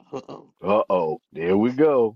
Uh-oh. Uh-oh. There we go.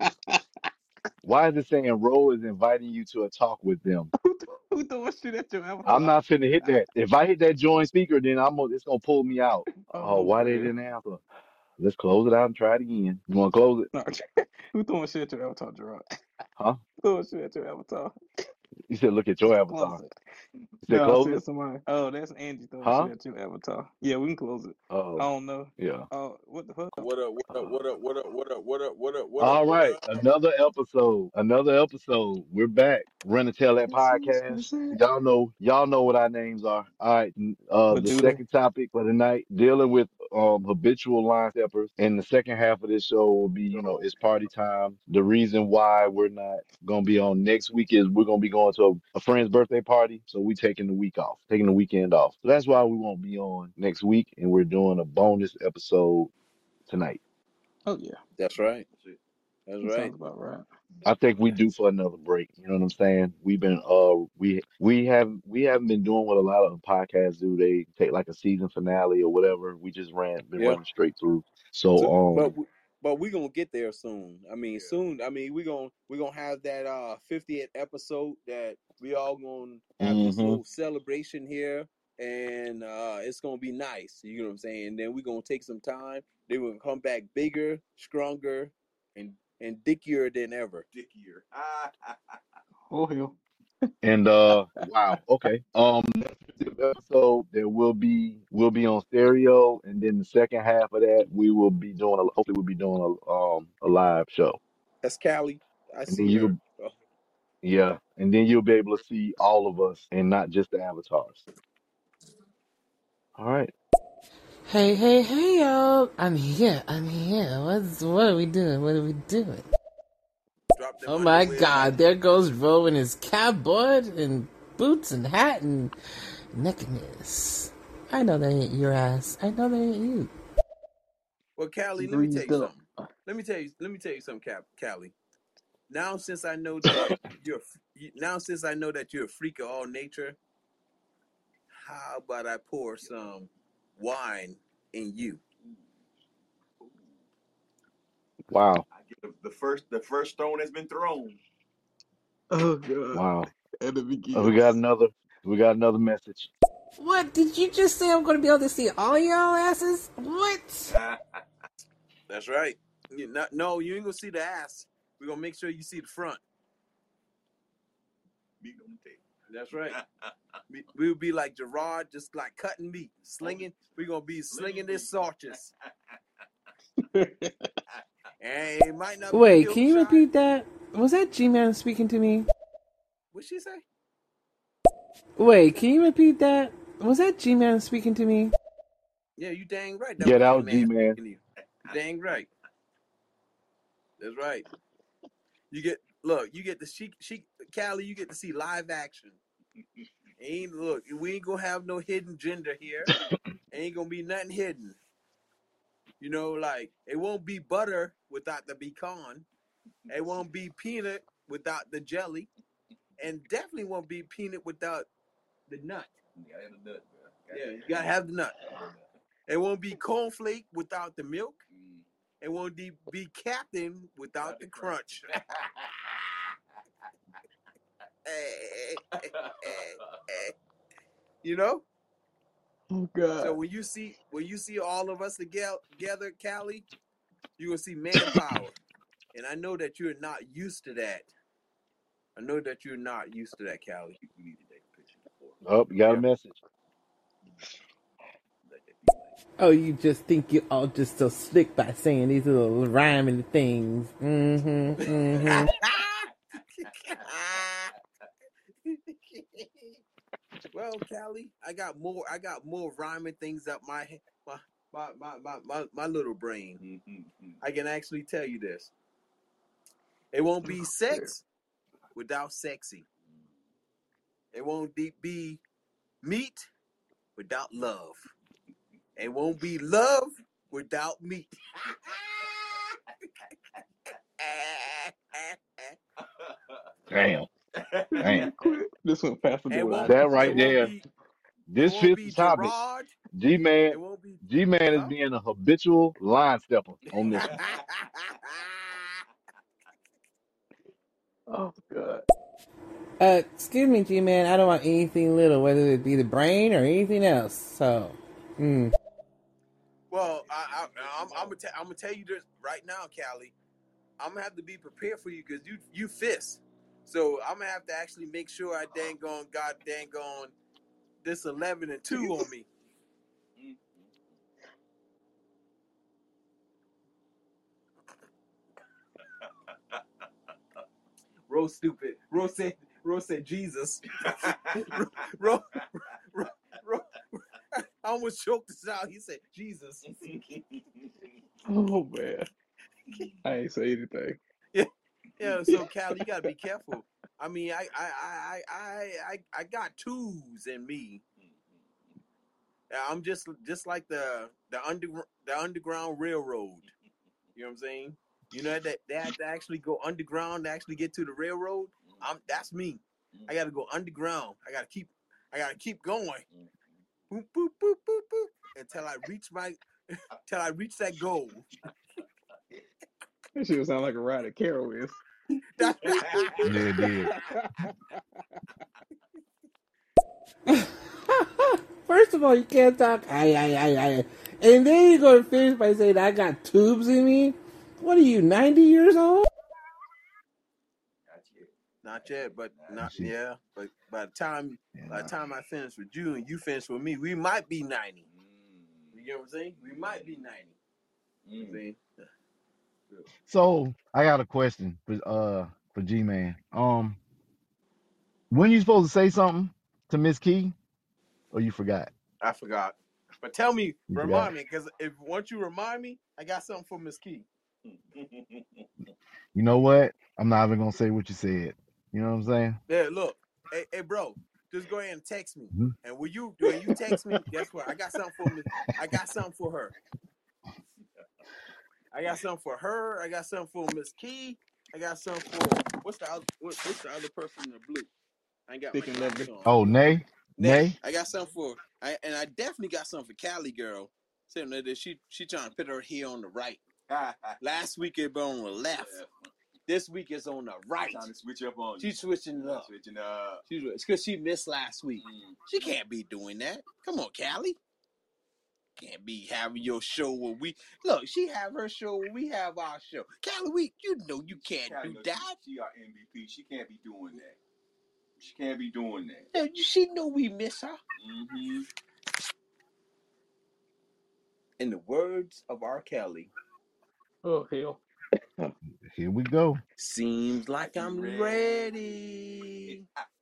Why is it saying Ro is inviting you to a talk with them? Who throwing shit at your I'm avatar? not finna hit that. If I hit that join speaker, then it's gonna pull me out. Oh, Oh why they man. didn't answer? Let's close it out and try it again. You wanna close it? No, who throwing shit at your avatar, Gerard? Huh? Throwing shit at your avatar. You said look at your Close avatar. it. You said No, I close said it? somebody. Oh, that's Angie throwing shit Huh? at your avatar. Yeah, we can close it. I Oh, don't know. yeah. Oh, what the fuck? What up? What up? Uh, What up? What up? What up? What up? What up? What up? all What right, up? another episode. Another episode. We're back. Run and tell that This is podcast. it. Y'all know what our names are. All right. But The do they? second topic for the night, dealing with habitual line steppers. And the second half of this show will be, it's party time. The reason why we're not gonna be on next week is we're gonna be going to a friend's birthday party. So we taking the week off, taking the weekend off. So that's why we won't be on next week, and we're doing a bonus episode tonight. Oh yeah, That's right. That's that right. sounds about right. I think we due for another break. You know what I'm saying? We've been we haven't been doing what a lot of podcasts do. They take like a season finale or whatever. We just been Yeah. running straight through. So, So but we gonna get there soon. I mean, soon. I mean, we gonna have that 50th episode that we all gonna have this hmm little celebration here, and it's gonna be nice. You know what I'm saying? And then we gonna take some time. Then we're gonna come back bigger, stronger, and dickier than ever. Dickier. Oh hell. and wow, okay. Next episode there will be on stereo, and then the second half of that we will be doing hopefully we'll be doing a live show. That's Callie. I And then see her. you yeah, and then you'll be able to see all of us and not just the avatars. All right. Hey, hey, hey, y'all. I'm here. I'm here. What are we doing? What are we doing? Drop them Oh my underwears on god, there goes Ro in his cowboy and boots and hat and nakedness. I know that ain't your ass. I know that ain't you. Well, Callie, let me tell you Greased up. something. Let me tell you something, Callie. Now, since I know that you're a freak of all nature, how about I pour some wine in you? Wow. The first stone has been thrown. Oh god. Wow. And it We got begins. another message. What? Did you just say I'm gonna be able to see all y'all asses? What? That's right. No, you ain't gonna see the ass. We're gonna make sure you see the front. Meat on the table. That's right. We'll be like Gerard, just like cutting meat, slinging. We're gonna be slinging this sausage. And it might not be Wait, can you Hillshire. repeat that? Was that G-Man speaking to me? What'd she say? Wait, can you repeat that? Was that G-Man speaking to me? Yeah, you dang right. That Yeah, was that was G-Man G-Man. speaking to you. Dang right. That's right. You get to she Callie, you get to see live action. We ain't gonna have no hidden gender here. Ain't gonna be nothing hidden. You know, like it won't be butter without the pecan. It won't be peanut without the jelly, and definitely won't be peanut without the nut. You gotta have the nut, bro. Yeah, you gotta have the nut. It won't be cornflake without the milk. It won't be Captain without the crunch. You know. Oh So god. when you see all of us together, Callie, you will see manpower, and I know that you're not used to that. I know that you're not used to that, Callie. We need to take a picture before. Oh, you got a Yeah. message. Let that be like. Oh, you just think you're all just so slick by saying these little rhyming things. Well, Callie, I got more rhyming things up my little brain. I can actually tell you this. It won't be sex without sexy. It won't be meat without love. It won't be love without meat. Damn. Damn. Quit. This went faster than It what I won't That it right anticipated. won't there. be it This won't fits the be topic. Gerard. G-Man, It won't be G-Man is Huh? being a habitual line stepper on this one. Oh God. Excuse me, G-Man. I don't want anything little, whether it be the brain or anything else. So, Well, I'm gonna tell you this right now, Callie. I'm gonna have to be prepared for you because you fist. So I'm gonna have to actually make sure I got this 11-2 on me. Rose stupid. Rose said Jesus. Rose, I almost choked this out. He said Jesus. Oh man. I ain't say anything. Yeah. So Cal, you gotta be careful. I mean, I got twos in me. I'm just like the underground railroad. You know what I'm saying? You know that they had to actually go underground to actually get to the railroad. That's me. I got to go underground. I got to keep going. Boop boop boop boop boop until I reach that goal. That shit sound like a ride at Carol is. Yeah, it did. first of all, you can't talk. I. And then you go to finish by saying, I got tubes in me. What are you, 90 years old? Not yet, but not Shit. yeah. But by the time I finish with you and you finish with me, we might be 90. You know what I'm saying? We might be 90. See? So I got a question for G-Man. When you supposed to say something to Miss Key, or you forgot? I forgot. But tell me, You forgot. remind me, because once you remind me, I got something for Miss Key. You know what? I'm not even gonna say what you said. You know what I'm saying? Yeah, look, hey, bro, just go ahead and text me. Mhm. And when you text me, guess what? I got something for Miss. I got something for her. I got something for her. I got something for Miss Key. I got something for what's the other person in the blue? I ain't got Thick my and glasses lovely. on. Oh, Nay. I got something for and I definitely got something for Cali girl. Saying that she trying to put her hair on the right. Last week it been on the left. This week it's on the right. Trying to switch up on you. She's switching it up. It's because she missed last week. She can't be doing that. Come on, Callie. Can't be having your show where we look. She have her show where we have our show. Callie, you know you can't do that. She our MVP. She can't be doing that. She can't be doing that. No, she know we miss her. Mm-hmm. In the words of R. Kelly, Oh hell. Here we go. seems like I'm ready.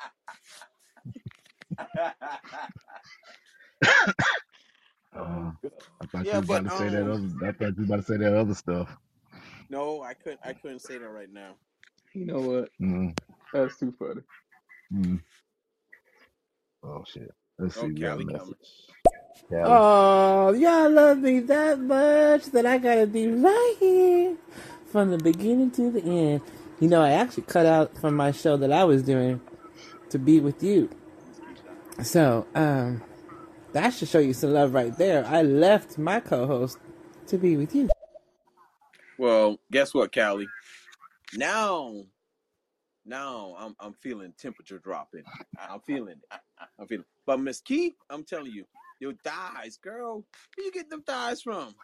Oh God. I thought Yeah, you was but about to say that other. I thought you was about to say that other stuff. no, I couldn't say that right now. You know what? Mm, That's too funny. mm. Oh shit. Let's Oh, see. We got a Callie coming. message. Callie. Oh, y'all love me that much that I gotta be right here from the beginning to the end. You know, I actually cut out from my show that I was doing to be with you. So, that should show you some love right there. I left my co-host to be with you. Well, guess what, Callie? Now I'm feeling temperature dropping. I'm feeling it. But Miss Key, I'm telling you, your thighs, girl. Where you getting them thighs from?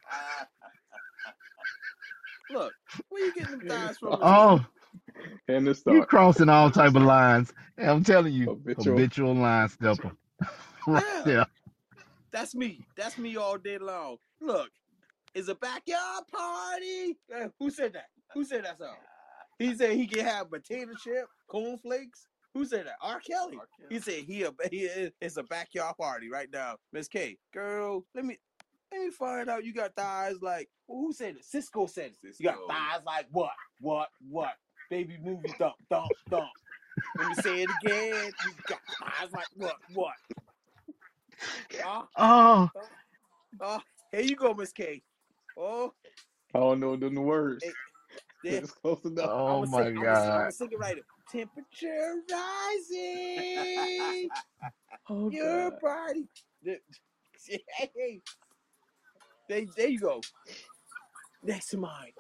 Look, where you getting them And thighs it's from, Miss Key? Oh, and the you start. crossing all type of lines. And I'm telling you, Habitual. habitual line stepper. Right Yeah, there. that's me. That's me all day long. Look, it's a backyard party. Who said that? Who said that song? He said he can have potato chip, cornflakes. Who said that? R. Kelly. He said it's a backyard party right now. Miss K, girl, let me find out you got thighs like who said it? Cisco said it. You got thighs like what? Baby movie thump. Let me say it again. You got thighs like what? Oh, Here you go, Miss K. Oh, I don't know the words. hey, But there. it's close enough. oh I'm my gonna God. sing it right. Temperature rising. Oh Your God. body. Hey, There you go. Next to mine.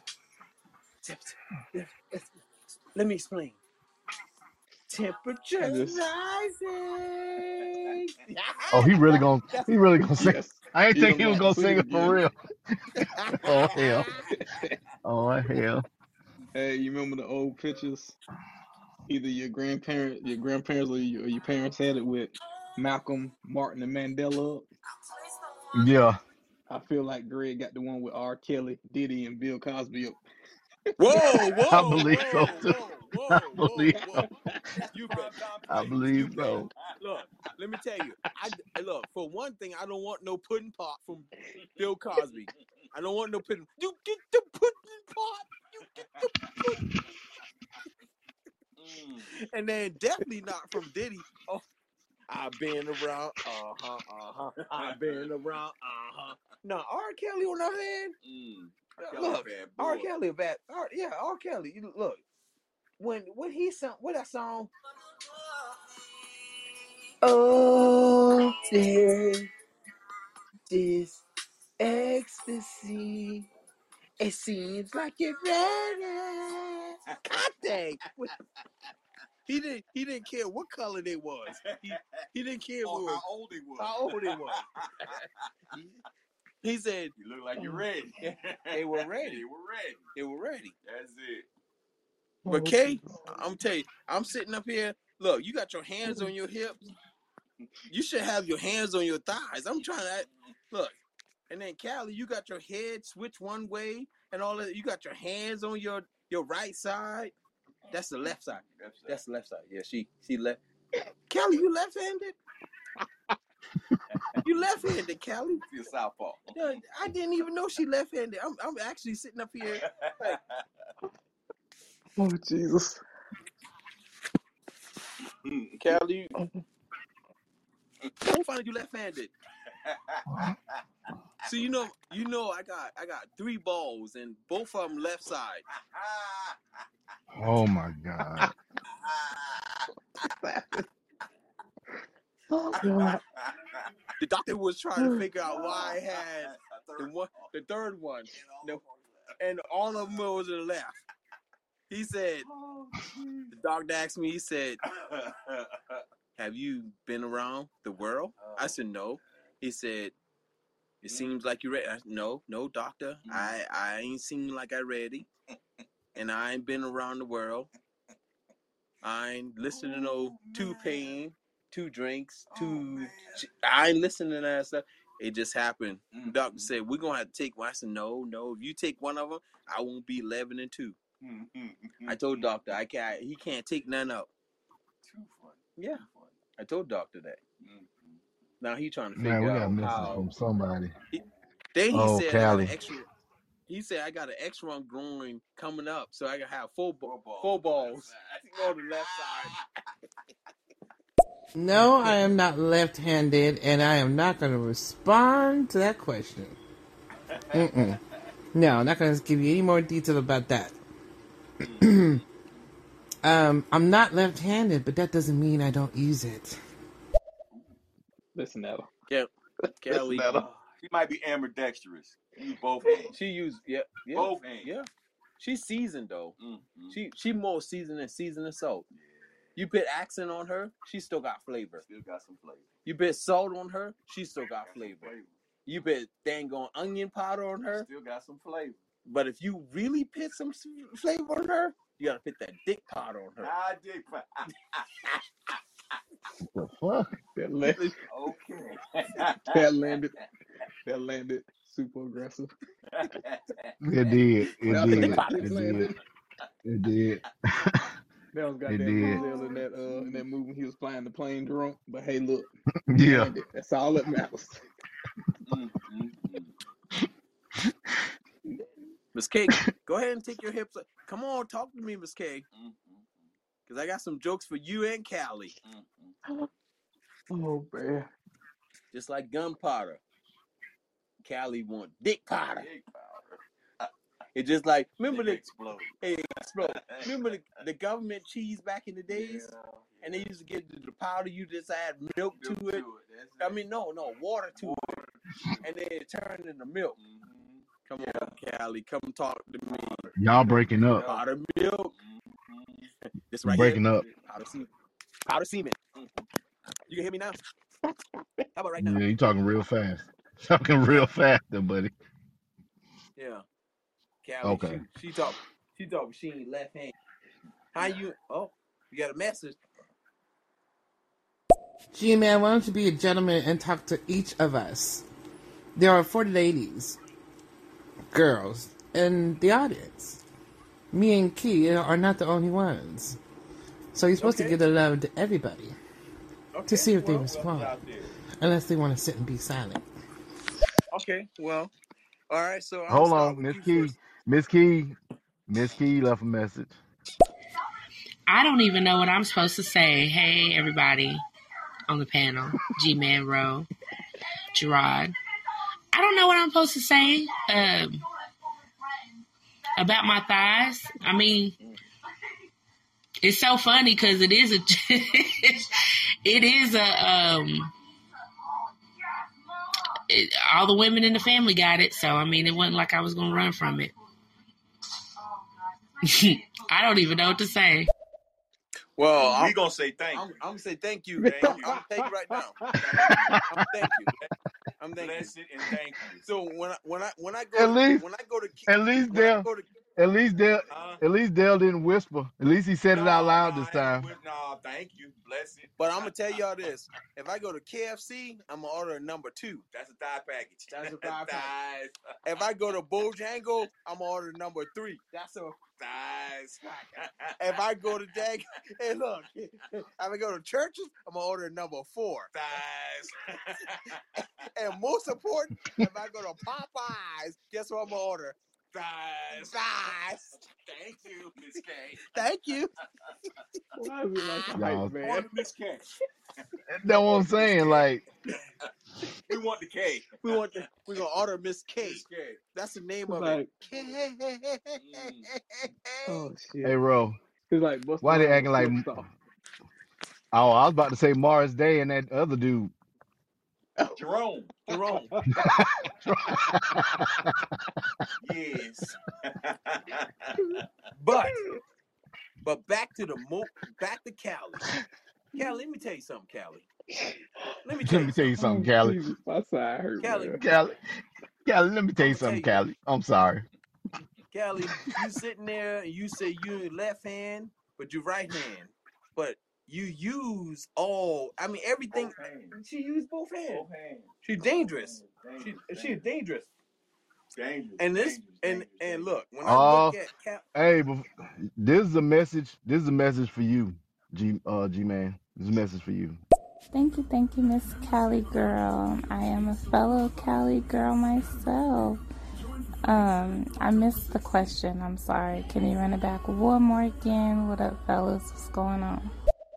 Let me explain. Temperature's rising. Oh, he really gonna sing. Yes. I ain't He think gonna he was have to gonna put sing it it for again. real. Oh hell. Oh hell. Hey, you remember the old pictures? Either your grandparents or your parents had it with Malcolm, Martin, and Mandela up. Yeah. I feel like Greg got the one with R. Kelly, Diddy, and Bill Cosby up. Whoa, I whoa, believe so whoa, too. whoa, I whoa, whoa, believe whoa. You bet. I believe Bet. so. Look, let me tell you. I look, for one thing, I don't want no pudding pop from Bill Cosby. I don't want no pudding. You get the pudding pop. You get the pudding. And then definitely not from Diddy. Oh, I've been around. I've been around. No, R. Kelly on our hand. Look, R. Kelly a bad. R Kelly. You look. When he sung, what that song? Oh, there, this ecstasy. It seems like you're ready. God dang. He didn't care what color they was. He didn't care how old they was. how old they was. He said, You look like you're ready. They were ready. They were ready. They were ready. That's it. But Kay, I'm telling you, I'm sitting up here. Look, you got your hands on your hips. You should have your hands on your thighs. I'm trying to look. And then Callie, you got your head switched one way and all that. You got your hands on your right side. That's the left side. That's the left side. Yeah, she left. Callie, you left-handed? You left-handed, Callie. She's a southpaw. Yeah, I didn't even know she left-handed. I'm actually sitting up here like, Oh, Jesus. Callie, don't find you left-handed. So you know, I got 3 balls and both of them left side. Oh my God. Oh, God. The doctor was trying to figure out why I had the third one, and all of them was to the left. He said, the doctor asked me, he said, have you been around the world? I said, no. He said, it seems like you're ready. I said, no, doctor. I ain't seem like I ready. And I ain't been around the world. I ain't listening to no 2 Pain, 2 drinks, 2. I ain't listening to that stuff. It just happened. The doctor said, we're going to have to take one. I said, no. If you take one of them, I won't be 11 and 2. I told doctor, he can't take none up. Too funny. Yeah. I told doctor that. Now he trying to Man, figure we got a out message how. from somebody. Then he Oh, said I got an Callie. extra. He said I got an extra one growing coming up, so I gotta have 4 balls on the left side. No, I am not left-handed, and I am not going to respond to that question. No, I'm not going to give you any more detail about that. I'm not left-handed, but that doesn't mean I don't use it. Listen at her. Yeah, Kelly. Listen at her. She might be ambidextrous. Use both hands. She used Both hands. Yeah, she's seasoned though. Mm-hmm. She more seasoned than salt. Yeah. You put accent on her, she still got flavor. Still got some flavor. You put salt on her, she still got flavor. You put dang on onion powder on her, still got some flavor. But if you really put some flavor on her, you gotta put that dick powder on her. Dick powder. What the fuck? That landed. Okay. That landed super aggressive. It did. It did. That was goddamn Denzel in that movie. He was flying the plane drunk, but hey, look, Yeah. landed. That's all that matters. Miss K, go ahead and take your hips up. Come on, talk to me, Miss K. Because I got some jokes for you and Callie. Oh, man. Just like gunpowder. Callie want dick powder. It's just like, remember the explode. Remember the government cheese back in the days? Yeah. And they used to get the powder, you just add milk to it. I mean, no, water to it. And then it turned into milk. Come on, Callie. Come talk to me. Y'all breaking up. Powder milk. This You're right breaking here. up. Powder semen. You can hear me now? How about right now? Yeah, you talking real fast. Talking real fast there, buddy. Yeah. Callie, Okay. she talk, she ain't left hand. How you, you got a message. G-Man, why don't you be a gentleman and talk to each of us? There are 40 ladies, girls, in the audience. Me and Key are not the only ones. So you're supposed to give the love to everybody to see if they respond. Unless they want to sit and be silent. Okay, well, all right, so I'm Hold start on, with Miss you Key. first. Miss Key left a message. I don't even know what I'm supposed to say. Hey, everybody on the panel. G-Man Rowe, Gerard. I don't know what I'm supposed to say about my thighs. I mean, it's so funny because it is all the women in the family got it. So, I mean, it wasn't like I was going to run from it. I don't even know what to say. Well, we gonna say thank you. I'm gonna say thank you. Thank you. I'm gonna thank you right now. Thank you. I'm thank Bless you. it and thank you. So when I go At least Dale didn't whisper. At least he said it out loud this time. No, thank you. Bless it. But I'm gonna tell y'all this: if I go to KFC, I'm gonna order a number 2. That's a thigh package. That's a thigh thighs. If I go to Bojangle, I'm gonna order number 3. That's a Thighs. If I go to Dag, hey look, if I go to Churches, I'm gonna order number 4. Thighs. And most important, if I go to Popeyes, guess what I'm gonna order? Thighs. Thank you, Miss K. Thank you. Why is it like a Y'all- hype man? Order Miss K. That's what I'm saying. Like, We want the K. We're gonna order Miss K. Miss K. That's the name It's of like, it. K. oh shit. hey, Ro, It's like Busta why they Rhymes acting like? flip star. Oh, I was about to say Morris Day and that other dude. Jerome. Yes. But back to Callie. Callie, let me tell you something, Callie. Let me tell you something, Oh, Callie. Jesus, my side hurt, Callie. man. Callie, let me tell you something, Callie. I'm sorry. Callie, you sitting there and you say you left hand, but you right hand. But you use everything. She used both hands. She's dangerous. She's dangerous. And look, when I look at Hey, this is a message. This is a message for you, G-Man. This is a message for you. Thank you, Miss Cali girl. I am a fellow Cali girl myself. I missed the question. I'm sorry. Can you run it back one more again? What up, fellas? What's going on?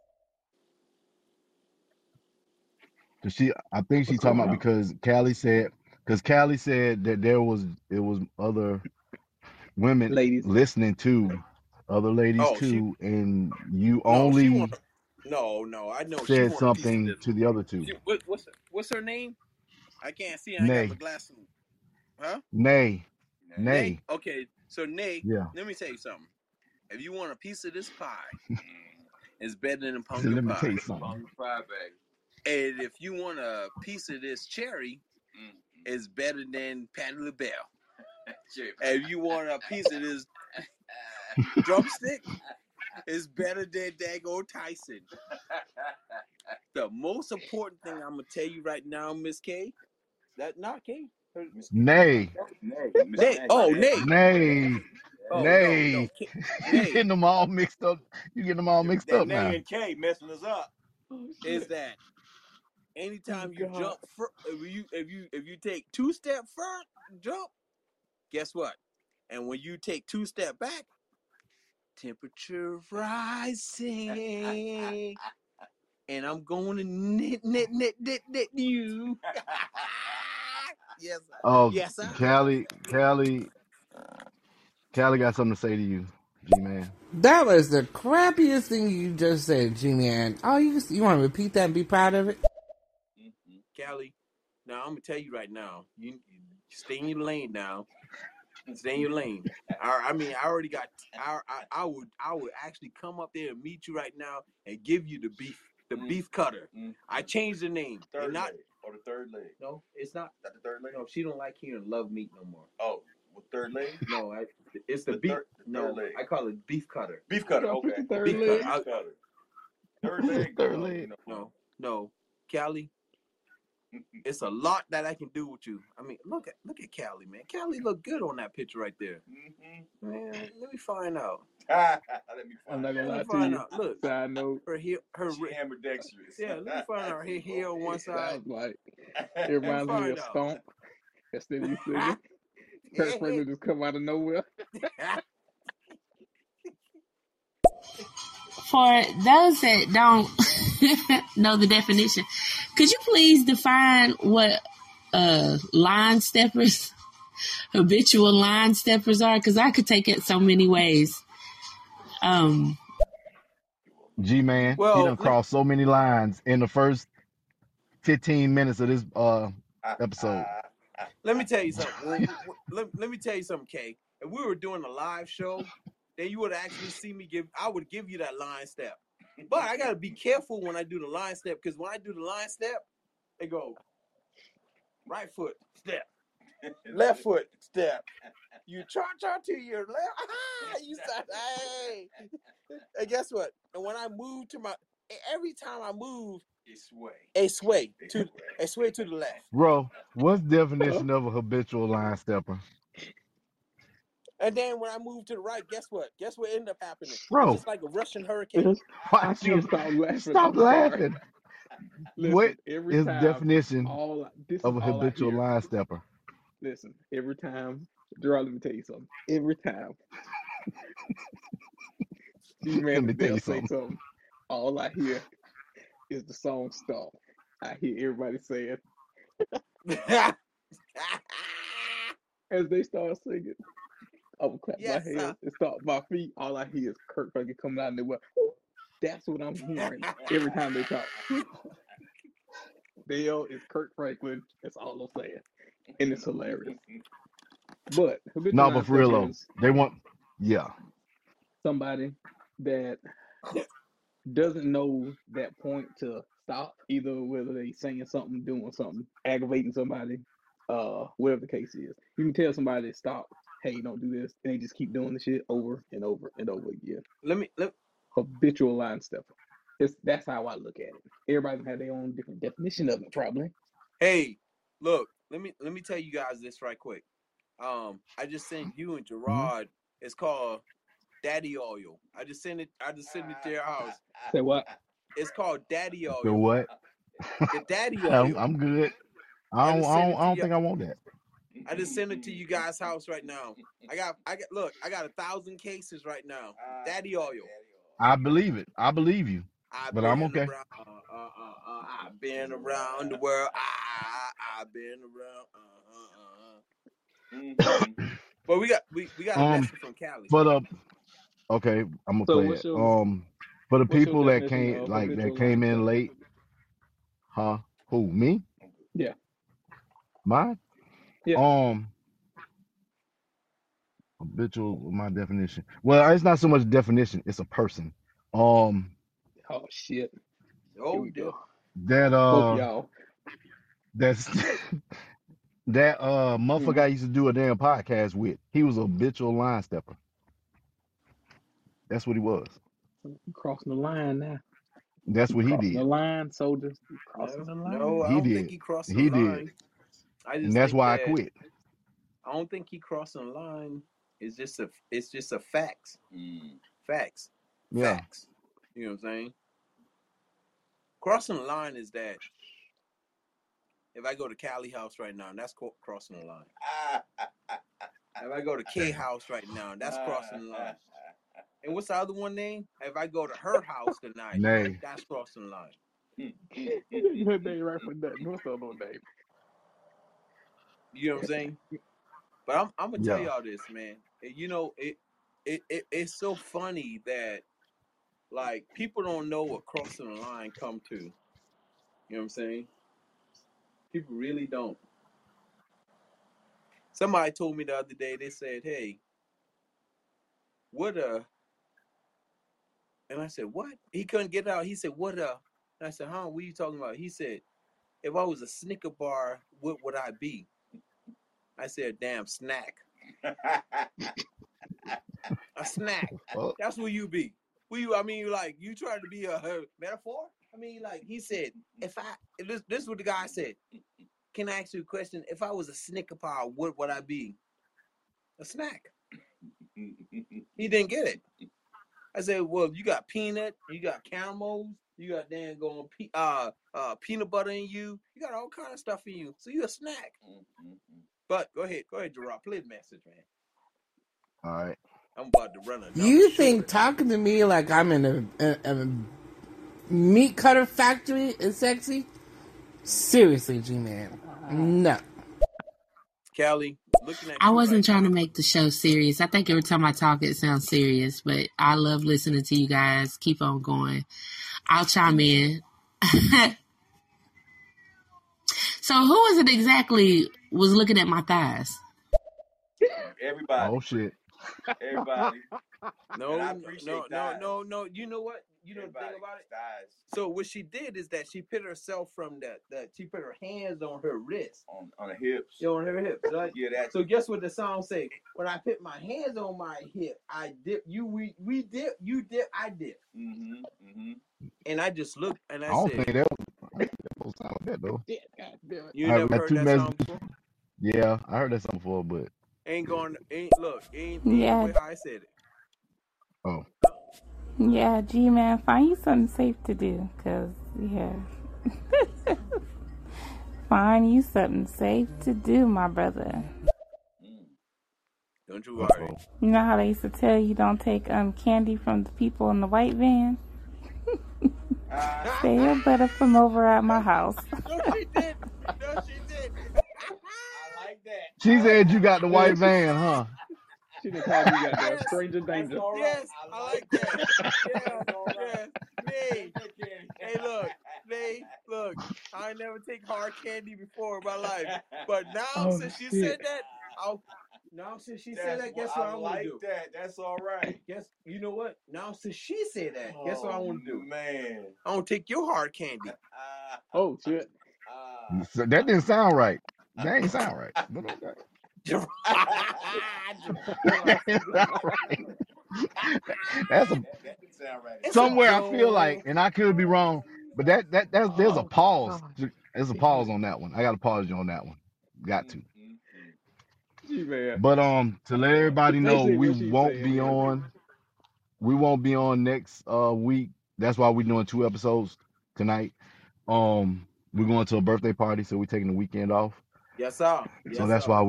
I think she's talking about because Callie said that it was other women Ladies. listening to other ladies too, and you only I know said she something to the other two. What's her name? I can't see. I Nay. got my glasses. Huh? Nay. Okay, so Nay. Yeah. Let me tell you something. If you want a piece of this pie, it's better than a So pumpkin let me pie. tell you something. Pumpkin pie bag. And if you want a piece of this cherry, it's better than Patti LaBelle. If you want a piece of this drumstick, it's better than Dago Tyson. The most important thing I'm gonna tell you right now, Miss K, that not K. Nay. Nay. Oh, Nay. Nay. Oh, Nay. no. You getting them all mixed up. You getting them all mixed up now. Nay and K messing us up. Is that anytime you jump, if you take 2-step front jump, guess what? And when you take 2-step back, temperature rising, and I'm going to knit you. Yes, sir. Oh, yes, sir. Callie got something to say to you, G-Man. That was the crappiest thing you just said, G-Man. Oh, you want to repeat that and be proud of it? Callie, now I'm going to tell you right now. You stay in your lane now. Stay in your lane. I mean, I already got. I would actually come up there and meet you right now and give you the beef cutter. I changed the name. Third not leg or the third leg. no, it's not. Not the third leg. No, she don't like hearing love meat no more. Oh, well, third leg. No, it's the beef. Third leg. I call it beef cutter. Beef cutter. Y'all put Okay. the third Beef leg. cutter. Cutter. Third leg. Third leg. No, Callie. It's a lot that I can do with you. I mean, look at Callie, man. Callie look good on that picture right there. Man, let me find out. Let me I'm find not gonna lie out. to you. Out. Look, Side note. her She ambidextrous. yeah. Let me find out her hair on one side. Sounds like it reminds me of Stomp. That's the new singing. Kurt Franklin just come out of nowhere. For those that don't know the definition, could you please define what line steppers, habitual line steppers are? Because I could take it so many ways. G-Man, Well, he done crossed so many lines in the first 15 minutes of this episode. Let me tell you something. Let me tell you something, Kay. If we were doing a live show, then you would actually see me I would give you that line step. But I gotta be careful when I do the line step, because when I do the line step, they go right foot step, left foot step. You cha-cha to your left. You start, hey. And guess what? And when I move every time I move, a sway to the left. Bro, what's the definition of a habitual line stepper? And then when I move to the right, guess what? Guess what ended up happening? Bro. It's just like a Russian hurricane. I can't stop laughing. Stop laughing. Listen, what every is time, the definition this of a is all I habitual hear. line stepper? Listen, every time, Gerard, let me tell you something. Every time, Let me tell you say something, all I hear is the song "Stop." I hear everybody saying as they start singing. I will clap my hands and stomp my feet. All I hear is Kurt Franklin coming out in the well. That's what I'm hearing every time they talk. Dale is Kurt Franklin. That's all I'm saying, and it's hilarious. But but for real though, they want somebody that doesn't know that point to stop, either whether they saying something, doing something, aggravating somebody, whatever the case is. You can tell somebody to stop. Hey, don't do this, and they just keep doing the shit over and over and over again. Habitual line stepper. That's how I look at it. Everybody have their own different definition of it, probably. Hey, look, let me tell you guys this right quick. I just sent you and Gerard. It's called Daddy Oil. I just sent it to your house. Say what? It's called Daddy Oil. The what? The Daddy Oil. I'm good. I don't think I want that. I just sent it to you guys' house right now. I got 1,000 cases right now. Daddy Oil. I believe it. I believe you. But I'm okay. I've been around the world. I've been around. But we got a message from Cali. But okay, I'm gonna play it. For the people that came in late, huh? Who, me? Yeah. Mine? Yeah. Habitual, my definition. Well, it's not so much definition, it's a person. Oh shit. Oh, that y'all. That's that motherfucker I used to do a damn podcast with. He was a habitual line stepper. That's what he was. Crossing the line now. That's what he did. The line, soldiers. Crossing the line. No, I don't think he crossed the line. And that's why I quit. I don't think he crossed the line. It's just a facts. Facts. Yeah. Facts. You know what I'm saying? Crossing the line is that if I go to Cali house right now, that's crossing the line. If I go to K house right now, that's crossing the line. And what's the other one name? If I go to her house tonight, that's crossing the line. Her name right for nothing. What's the other name? You know what I'm saying? But I'm gonna tell y'all this, man. You know, it's so funny that like people don't know what crossing the line come to. You know what I'm saying? People really don't. Somebody told me the other day, they said, hey, what and I said, what? He couldn't get it out. He said, what and I said, huh, what are you talking about? He said, if I was a Snicker bar, what would I be? I said, damn snack. A snack. Well, That's what you be. I mean, like, you trying to be a metaphor? I mean, like, he said, this is what the guy said. Can I ask you a question? If I was a Snicker bar, what would I be? A snack. He didn't get it. I said, well, you got peanut, you got caramels, you got dang going peanut butter in you. You got all kind of stuff in you. So you're a snack. But go ahead, Gerard. Play the message, man. all right. I'm about to run another You show think tonight. talking to me like I'm in a meat cutter factory is sexy? Seriously, G-Man. No. Callie, looking at I you wasn't right trying now. to make the show serious. I think every time I talk, it sounds serious, but I love listening to you guys. Keep on going. I'll chime in. So who is it exactly was looking at my thighs? Everybody. Oh shit. Everybody. No, And I appreciate thighs. no. You know what? You know the thing about it? Thighs So what she did is that she put herself from she put her hands on her wrist. on the hips. You know, on her hips, right? Yeah, that. So guess what the song say? When I put my hands on my hip, I dip. We dip. You dip. I dip. And I just looked and I I don't said, think that was sound like that though. Yeah, God damn it. "You I never got heard two that messages. song before? Yeah, I heard that song before, but Ain't Yeah. the way I said it. oh, Yeah, G-Man, find you something safe to do, cause yeah. Find you something safe to do, my brother. Don't you worry. uh-oh. You know how they used to tell you don't take candy from the people in the white van? Stay your butt up from over at my house. No, she did. No, she did. I like that. She said you got the white van, huh? She done called you goddamn stranger danger. all right. Yes, I like that. Yeah, That's all right. Nay. Hey, look. I ain't never take hard candy before in my life, but now since she said that, guess what I want to do? That. That's all right. Guess you know what? Now since she said that, guess what I want to do? Man. I want to take your hard candy. Oh shit. So that didn't sound right. That ain't sound right. But okay. That ain't sound right. That's That didn't sound right. It's somewhere a I feel like, and I could be wrong, but there's a pause. There's a pause on that one. I got to pause you on that one. Got to. G-Man. But to let everybody know, Basically we what she won't said be is- on. We won't be on next week. That's why we're doing 2 episodes tonight. We're going to a birthday party, so we're taking the weekend off. Yes, sir. So that's why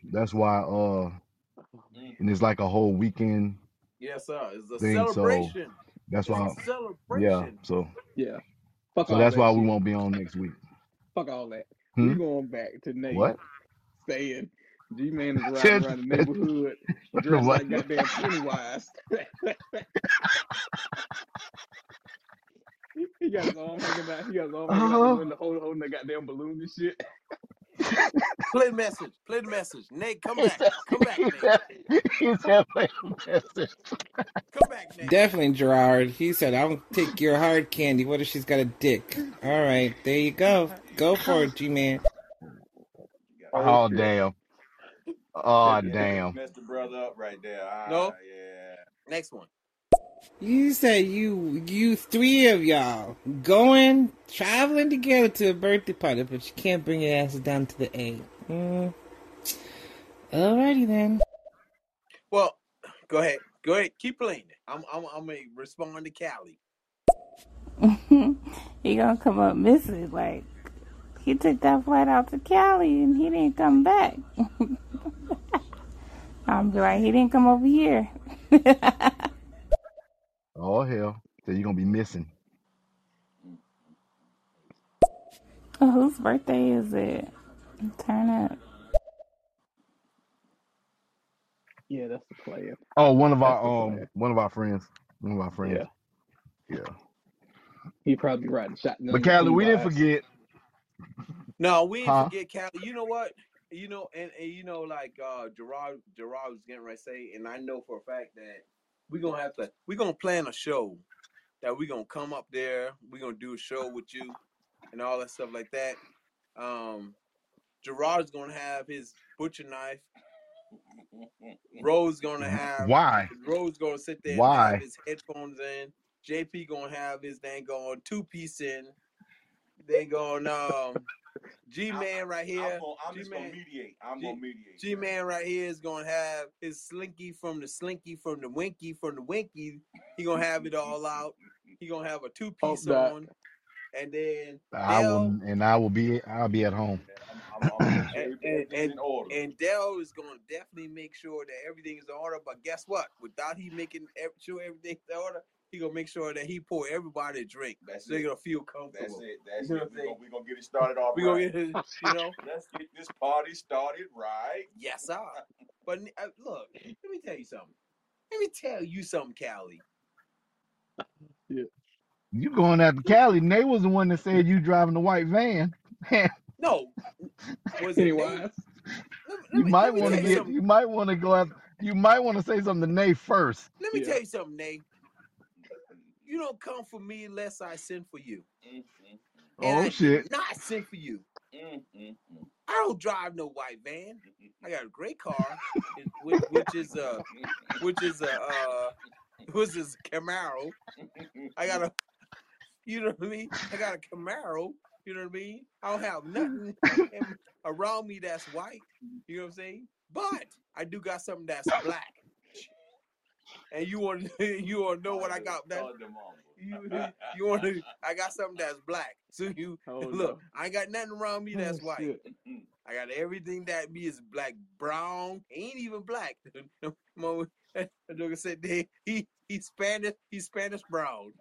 and it's like a whole weekend. Yes, sir. It's a thing, so celebration. That's why. It's a celebration. Yeah. So Fuck so all that's that why we shit. won't be on next week. Fuck all that. Hmm? We going back to Nate What? saying G-Man is riding around the neighborhood dressed What? like goddamn Pennywise. He got his arm hanging out. He got his arm hanging out the window, holding the goddamn balloon and shit. Play the message. Play the message. Nate, come back. Come back, Nate. He said play the message. Come back, Nate. Definitely, Gerard. He said, I'll take your hard candy. What if she's got a dick? All right, there you go. Go for it, G-Man. Oh, damn. Oh, damn. Messed the brother up right there. No. Yeah. Next one. You said you 3 of y'all traveling together to a birthday party, but you can't bring your asses down to the A. Alrighty then. Well, go ahead. Keep playing it. I'm gonna respond to Callie. He gonna come up missing. Like, he took that flight out to Cali and he didn't come back. I'm like, he didn't come over here. Oh, hell. So you're going to be missing. Oh, whose birthday is it? Turn up. Yeah, that's the plan. Oh, one of That's our the plan. one of our friends. Yeah. He probably riding shotgun. But Callie, we didn't forget. No, we didn't Huh? forget Callie. You know what? you know, and you know, like Gerard was getting ready to say, and I know for a fact that we're gonna plan a show that we're gonna come up there, we're gonna do a show with you and all that stuff like that. Gerard's gonna have his butcher knife. Rose gonna sit there and have Why? his headphones in. JP gonna have his dang on 2-piece in. They gonna G-Man right here. I'm just gonna mediate. I'm gonna mediate. G-Man right here is gonna have his slinky from the winky from the winky. He gonna have it all out. He gonna have a 2-piece on, and then I'll be at home. And Dell is gonna definitely make sure that everything is in order. But guess what? Without he making sure everything's in order, he gonna make sure that he pour everybody a drink. So they're gonna feel comfortable. That's it. We're gonna get it started off. We're gonna get it, Let's get this party started right. Yes, sir. But look, let me tell you something. Let me tell you something, Callie. Yeah. You going out to Cali? Nate was the one that said you driving the white van. No. Was it Nate? You might want to go out. You might want to say something to Nate first. Let me tell you something, Nate. You don't come for me unless I send for you. And I did not send for you. I don't drive no white van. I got a great car, which is a Camaro. I got a, you know what I mean? I got a Camaro. You know what I mean? I don't have nothing around me that's white. You know what I'm saying? But I do got something that's black. And you want to know what I got? I got something that's black. So look, I ain't got nothing around me that's white. Shit. I got everything that me is black, brown, ain't even black. The dog said he's Spanish brown.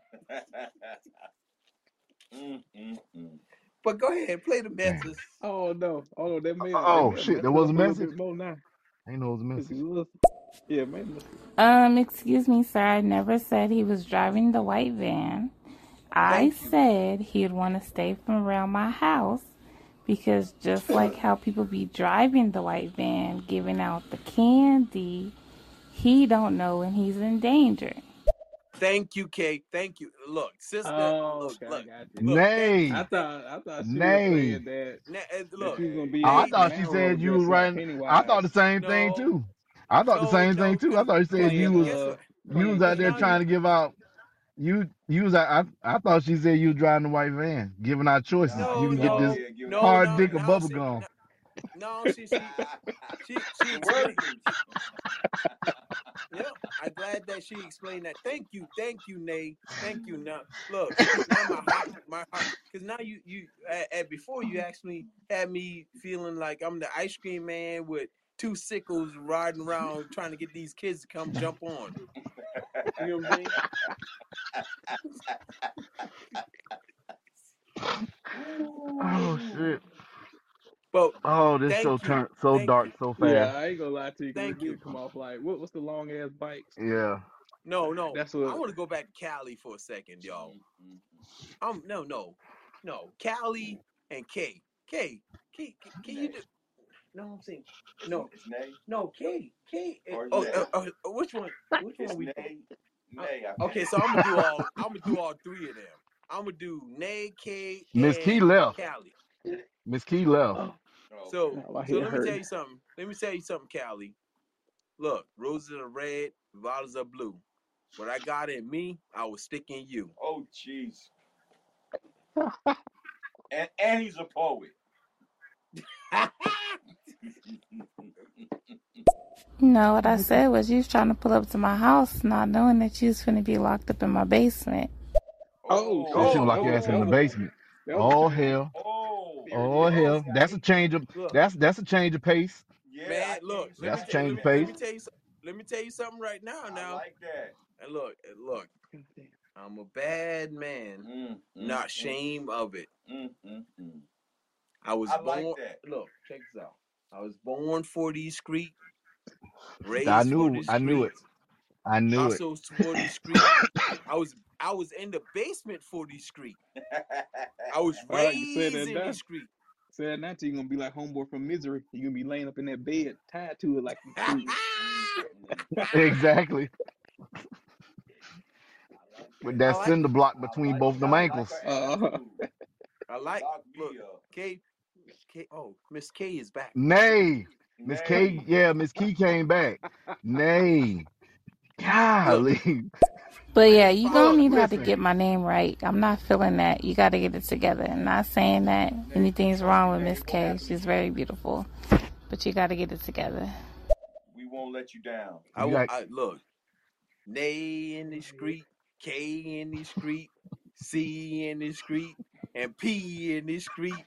But go ahead, play the message. Oh no, that man. Oh shit, there was a message. I know it was a message. Yeah, man. Excuse me, sir. I never said he was driving the white van. I said he'd want to stay from around my house because just like how people be driving the white van, giving out the candy, he don't know when he's in danger. Thank you, Kate. Thank you. Look, sister. Look. Nay. I thought she was saying that. Look, she was gonna be I thought she said you was riding. I thought the same thing too. I thought the same thing too. I thought she said you was out there trying to give out. You was I thought she said you was driving the white van, giving out choices. You can get this hard dick or bubble gum. No, she yeah, I'm glad that she explained that. Thank you, Nate. Thank you. Now, look, now my heart, because now you before you actually had me feeling like I'm the ice cream man with 2 sickles riding around trying to get these kids to come jump on. You know what I'm saying? Oh shit. But this show turned so dark so fast. Yeah, I ain't gonna lie to you. Thank you. Come off like what's the long ass bikes? Yeah. No. That's what I want to go back to Cali for a second, y'all. No. Cali and K. Can you do? No, I'm saying no. It's Nay. No, K. Which one? Which one we? Nay. Okay, so I'm gonna do all 3 of them. I'm gonna do Nay, K, Miss Key left. Cali. Miss Key left. So let me tell you something. Cali. Look, roses are red, violets are blue. What I got in me, I will stick in you. Oh, jeez. and he's a poet. No, what I said was you was trying to pull up to my house not knowing that you was finna be locked up in my basement. She was locked your ass in the basement. Oh hell. Oh hell. That's a change of that's a change of pace. Yeah, man, look, that's a change of pace. Let me tell you something right now. I like that. And look. I'm a bad man. Not ashamed of it. I was born. Like that. Look, check this out. I was born 40 Street. Raised I knew it. Also 40 Street. I was in the basement 40 Street. I was raised in the street. Saturday night you're gonna be like homeboy from Misery. You're gonna be laying up in that bed tied to it like you Screech. Exactly. With I that like cinder block between both them ankles. I like look K oh Miss K is back. Nay. Miss K, yeah, Miss Key came back. Nay. Look, Golly. But yeah, you gonna need how to Listen. get my name right. I'm not feeling that. You got to get it together. I'm not saying that anything's wrong with Miss K. She's very beautiful, but you got to get it together. We won't let you down. I look, Nay in the street, K in the street, C in the street, and P in the street.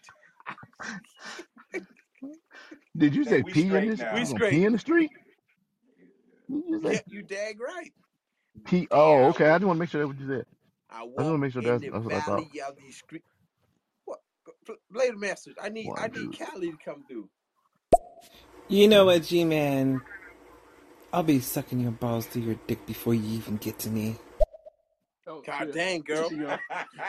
Did you say we pee in straight this? now. We You gonna straight. pee in the street? Did you say You dag right. pee? There Oh, I okay. I walk. just want to make sure that's what you said. I I just walk want to make sure in that's the what I thought. valley of the street. What? Play the message. I need Callie to come through. You know what, G-Man? I'll be sucking your balls through your dick before you even get to me. Oh, God shit. dang, girl. She go,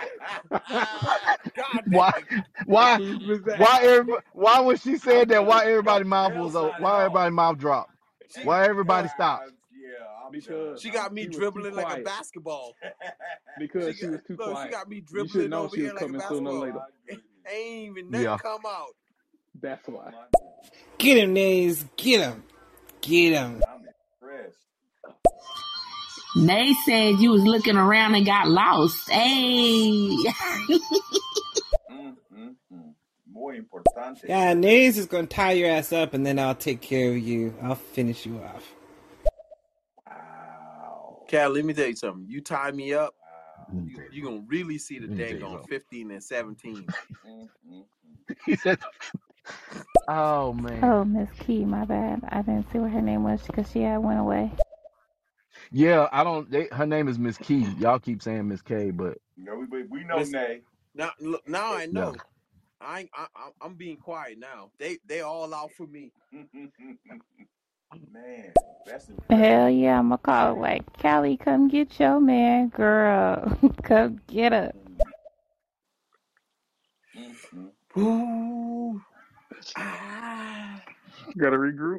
God Why dang. why when she said that, why everybody's mouth was open? Why everybody's mouth dropped? Why everybody stopped? because She got me she was too dribbling like a quiet. basketball. Because she was too Look, quiet. she got me You should dribbling know over she here was like a coming sooner or basketball. later. Ain't even nothing Yeah. come out. That's why. Get him, Nays. Get him. Get him. I'm impressed. They said you was looking around and got lost. Hey. Muy importante. Yeah, Nays is going to tie your ass up, and then I'll take care of you. I'll finish you off. Wow. Cal, let me tell you something. You tie me up, Wow. you going to really see the Let me tell dang you on something. 15 and 17. He said, "Oh man, Oh, Miss Key, my bad. I didn't see what her name was because she had went away. yeah, I don't. Her name is Miss Key. Y'all keep saying Miss K, but No, we know Miss- Nay. Now I know. Yeah. I'm being quiet now. They all out for me. Man, that's impressive. Hell yeah, I'm gonna call her like, Callie, come get your man, girl. Come get her. Ooh. Ah. Gotta regroup.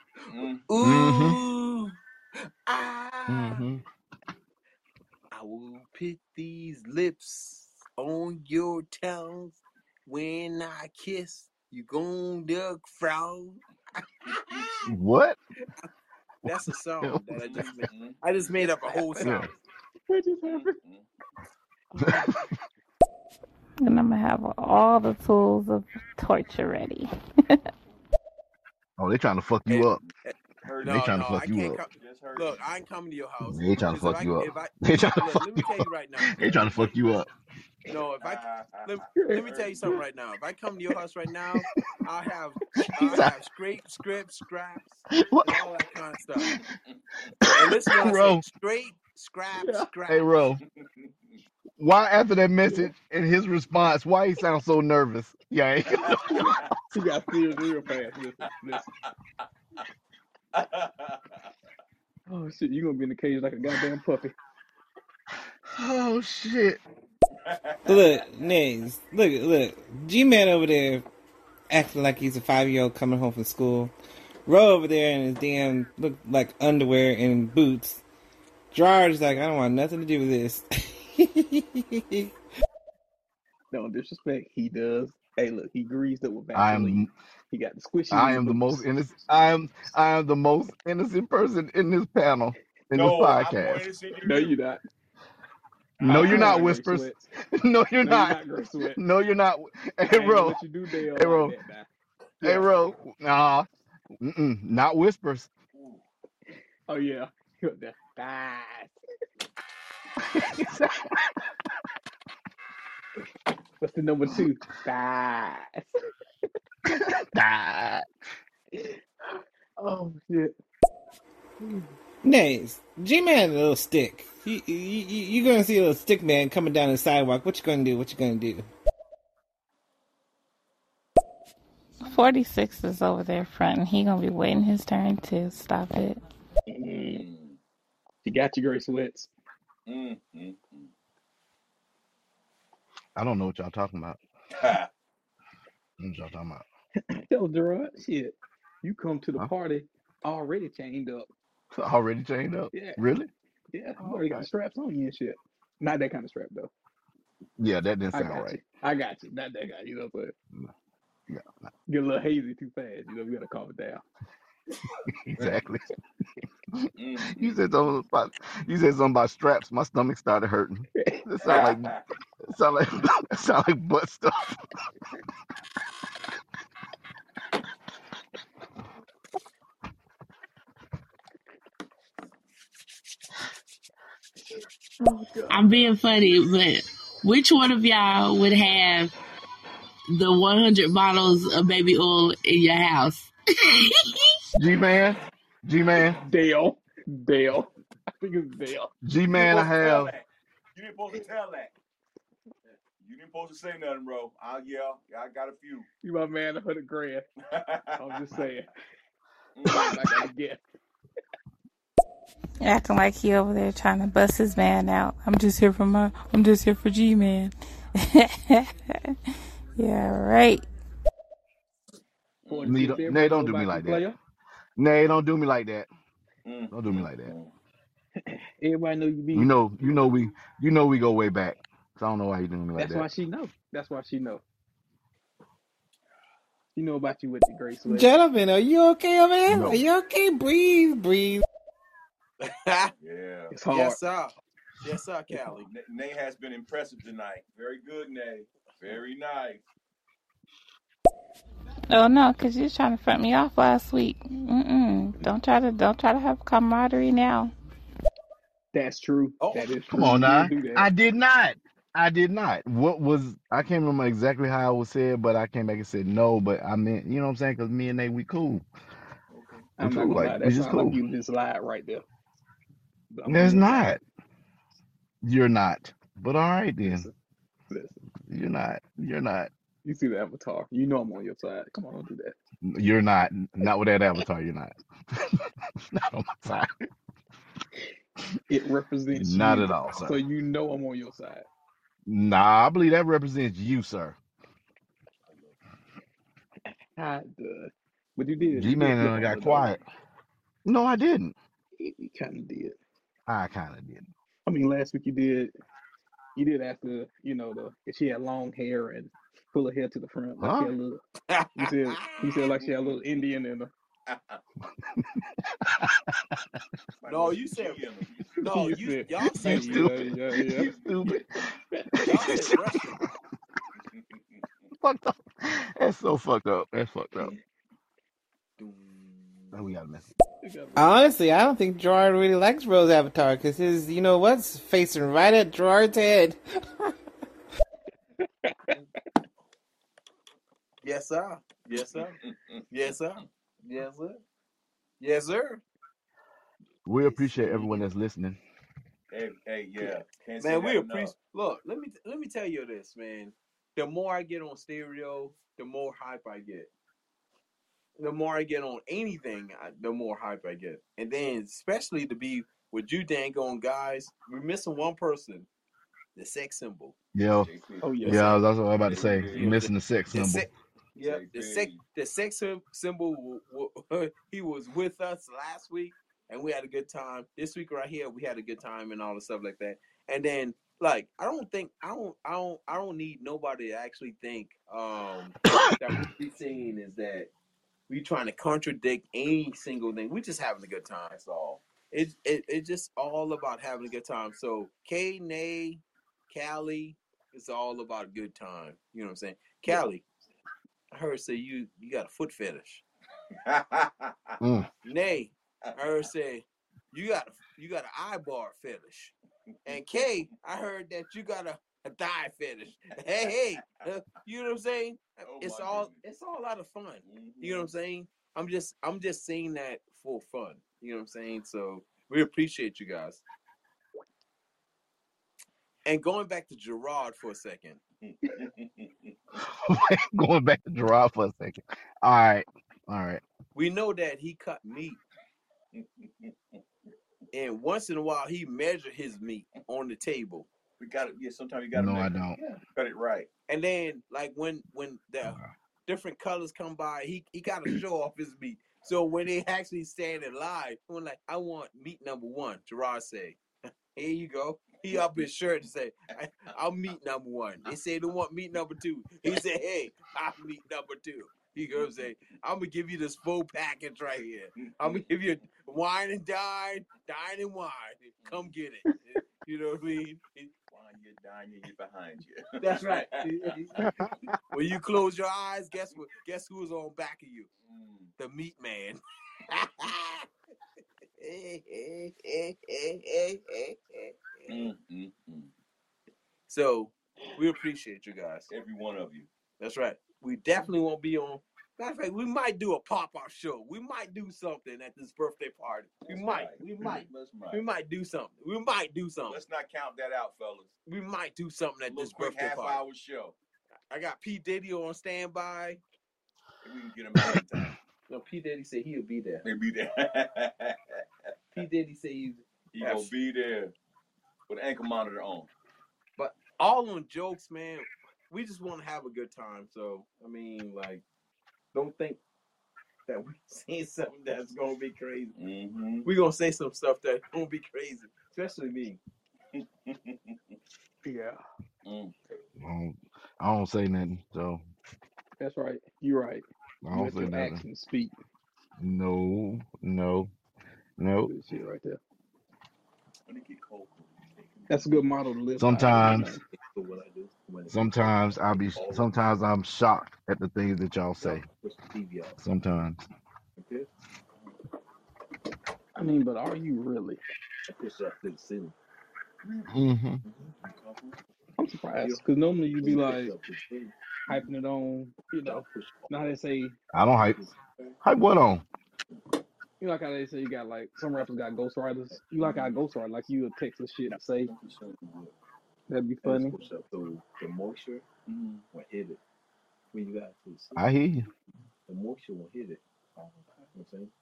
Ooh. Ah. Mm-hmm. I will put these lips on your tongue. When I kiss, you gonna frown. What? That's a song that I just made. I just made up a whole song. What just happened? And I'm gonna have all the tools of torture ready. Oh, they trying to fuck you up. No, They trying to fuck I you can't up. look, I ain't coming to your house. They trying to Because fuck you up. if I They trying to look, fuck let me you tell you up. right now. They trying to fuck you up. No, if let me tell you something right now. If I come to your house right now, I'll have scrapes, scraps, What? and all that kind of stuff. And listen when I say Ro, straight scraps. hey Ro, why after that message and his response, why he sound so nervous? Yeah, He got serious real fast. Listen. Oh shit, you gonna be in the cage like a goddamn puppy. oh shit. Look, Nays. Look. G-Man over there acting like he's a 5-year-old coming home from school. Ro over there in his damn, look like underwear and boots. Gerard's like, I don't want nothing to do with this. No disrespect, he does. Hey, look, he greased up with Vaseline. He got the squishy. I am the most innocent. I am the most innocent person in this panel in this podcast. No, you're not. No, you're not, Whispers. No, you're not. Girl Sweat. No, you're not. Hey, I ain't gonna Ro. let you do Dale Hey, Ro. like that now. Hey, Ro. Nah. Not Whispers. Oh yeah. What's the number 2? Oh shit. Nays. G-Man a little stick. You gonna see a little stick man coming down the sidewalk. What you gonna do? 46 is over there front, and he gonna be waiting his turn to stop it. You got your gray sweats. I don't know what y'all talking about. What y'all talking about? Tell Gerard, shit, you come to the Huh? party already chained up. Already chained up? Yeah, Really? yeah, you Oh, already got the okay. straps on you and shit. Not that kind of strap though. Yeah, that didn't I sound got you. right. I got you. Not that guy. You know what I'm saying? No, yeah, Get a little hazy too fast. You know, we gotta calm it down. exactly. Mm-hmm. You said something about straps. My stomach started hurting. It sound like it sound like butt stuff. Oh God. I'm being funny, but which one of y'all would have the 100 bottles of baby oil in your house? G-Man, G-Man, Dale. I think it's Dale. You didn't G-Man, I supposed to tell have. that. You didn't supposed to tell that. You didn't supposed to say nothing, bro. Yeah, I got a few. You my man, 100 grand. I'm just saying. Mm. If I gotta guess. Acting like he over there trying to bust his man out. I'm just here for G-Man. Yeah, right. For Nay, if Nay, everybody know don't do me about the like that. player, Nay, don't do me like that. Mm, Don't do me like that. everybody know you You be. know, we go way back. So I don't know why you doing me like That's why that. she know. That's why she know. She know about you with the gray sweat. Gentlemen, are you okay, man? No. Are you okay? Breathe. Yeah. It's hard. Yes, sir. Yes, sir, Callie. Nay has been impressive tonight. Very good, Nay. Very nice. Oh no, cause you was trying to front me off last week. Don't try to have camaraderie now. That's true. Oh, That is Come true. on You now. did do that. I did not. What was I can't remember exactly how it was said, but I came back and said no. But I meant, you know what I'm saying? Because me and Nate, we cool. Okay. We I'm not cool. gonna Like lie. we That just sounds like cool. you just lied right there. But I'm It's on your side. not. You're not. But all right then. Listen. You're not. You're not. You see the avatar. You know I'm on your side. Come on, don't do that. You're not. Not with that avatar. You're not. Not on my side. It represents Not you. at all, So sir. you know I'm on your side. Nah, I believe that represents you, sir. God, but you did G-Man flip on got her though. quiet. No, I didn't. You kind of did. I kind of did. I mean, last week you did ask her, if she had long hair and pull her hair to the front, like she Huh? had a little. You said like she had a little Indian in her. no, you said no. Y'all You said stupid. Yeah. You stupid. y'all said Russian. Fucked up. That's so fucked up. That's fucked up. Oh, we got a message. Honestly, I don't think Gerard really likes Rose Avatar because his, what's facing right at Gerard's head. Yes, sir. Yes, sir. Yes, sir. Yes, sir. Yes, sir. We appreciate everyone that's listening. Hey, yeah. Can't say Man, that we enough. appreciate. Look, let me tell you this, man. The more I get on stereo, the more hype I get. The more I get on anything, the more hype I get. And then, especially to be with you, dang on guys, we're missing one person, the sex symbol. Yeah. Oh yeah. Yeah, that's what I was about to say. JP. You're missing the sex The symbol. the sex symbol. He was with us last week, and we had a good time. This week right here, we had a good time and all the stuff like that. And then, like, I don't need nobody to actually think that what we're saying is that we trying to contradict any single thing. We just having a good time. That's all. It's just all about having a good time. So K, Nay, Callie, it's all about a good time. You know what I'm saying? Callie, I heard say you got a foot fetish. Nay, I heard say you got an eyeball fetish. And Kay, I heard that you got a thigh fetish. Hey, you know what I'm saying? It's all a lot of fun. You know what I'm saying? I'm just saying that for fun. You know what I'm saying? So we appreciate you guys. And going back to Gerard for a second. Going back to Gerard for a second. All right. We know that he cut meat. And once in a while he measured his meat on the table. We got it. Yeah, sometimes you got to. No, I don't. Cut it right. And then, like when different colors come by. He got to show off his meat. So when they actually stand in line, I'm like, I want meat number 1. Gerard say, here you go. He up his shirt and say, I'll meet number 1. They say they want meat number 2. He said, hey, I'll meet number 2. He goes say, I'm gonna give you this full package right here. I'm gonna give you wine and dine and wine. Come get it. You know what I mean? While you're dying, you're behind you. That's right. When you close your eyes, guess what? Guess who's on back of you? The meat man. So we appreciate you guys. Every one of you. That's right. We definitely won't be on. Matter of fact, we might do a pop-up show. We might do something at this birthday party. We might do something. We might do something. Let's not count that out, fellas. We might do something at this quick birthday party. half-hour show. I got P. Diddy on standby. Maybe we can get him out in time. No, P. Diddy said he'll be there. He'll be there. P. Diddy said he's gonna be there with an ankle monitor on. But all on jokes, man. We just want to have a good time. So I mean, like, don't think that we're saying something that's gonna be crazy. Mm-hmm. We're gonna say some stuff that's gonna be crazy, especially me. Yeah. I don't say nothing, so. That's right. You're right. I don't Let say your nothing. actions speak. No. Good shit right there. When it get cold. That's a good model to live Sometimes by. I'm shocked at the things that y'all say. Sometimes. I mean, but are you really? Mm-hmm. I'm surprised because normally you'd be like hyping it on, you know. Now they say I don't hype. Hype what on? you know, like how they say you got like some rappers got ghostwriters. You like our ghostwriter, like you would text the shit to say. That'd be funny. So the moisture will hit it. When you got to see I hear you. the moisture will hit it. You know what I'm saying?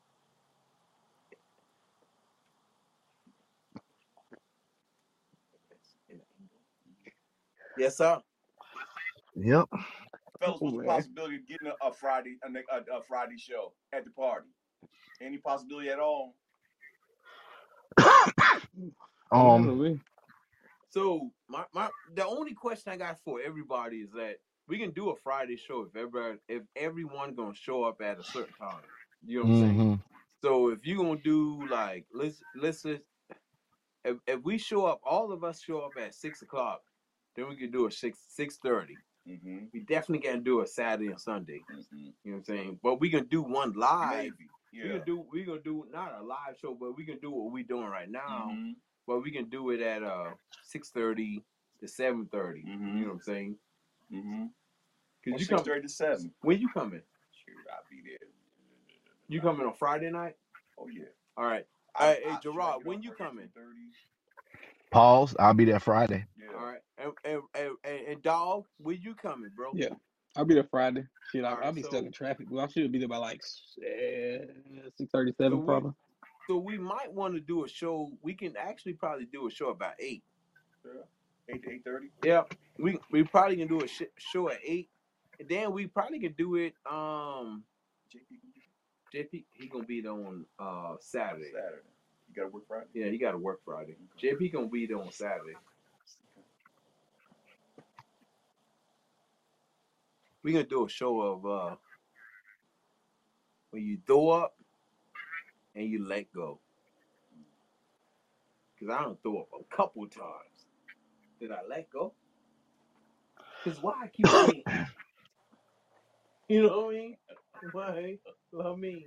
Yes, sir. Yep. Fellas, what's the possibility of getting a Friday show at the party? Any possibility at all? So the only question I got for everybody is that we can do a Friday show if everyone gonna show up at a certain time. You know what I'm saying? So if you're gonna do like let's if we show up, all of us show up at 6:00, then we can do a 6:30. Mm-hmm. We definitely can do a Saturday and Sunday. Mm-hmm. You know what I'm saying? But we can do one live. Maybe. Yeah. We gonna do not a live show, but we can do what we're doing right now. Mm-hmm. But we can do it at 6:30 to 7:30. Mm-hmm. You know what I'm saying? Mm-hmm. Cause you 6:30 to 7. When you coming? Shoot, I'll be there. You coming on Friday night? Oh yeah. All right. Hey, Gerard, when you coming? Pause. I'll be there Friday. Yeah. All right. And Dog, when you coming, bro? Yeah. I'll be there Friday. Shit, All right, I'll be stuck in traffic. Well, I should be there by like 6:37 probably. So we might want to do a show. We can actually probably do a show about 8. Yeah. 8 to 8:30. Yeah. We probably can do a show at 8. And then we probably can do it. JP, he gonna be there on Saturday. You gotta work Friday? Yeah, he gotta work Friday. JP gonna be there on Saturday. We gonna do a show of when you throw up and you let go. Cause I don't throw up a couple times. Did I let go? Cause why I keep saying, you know what I mean? Why? Love me.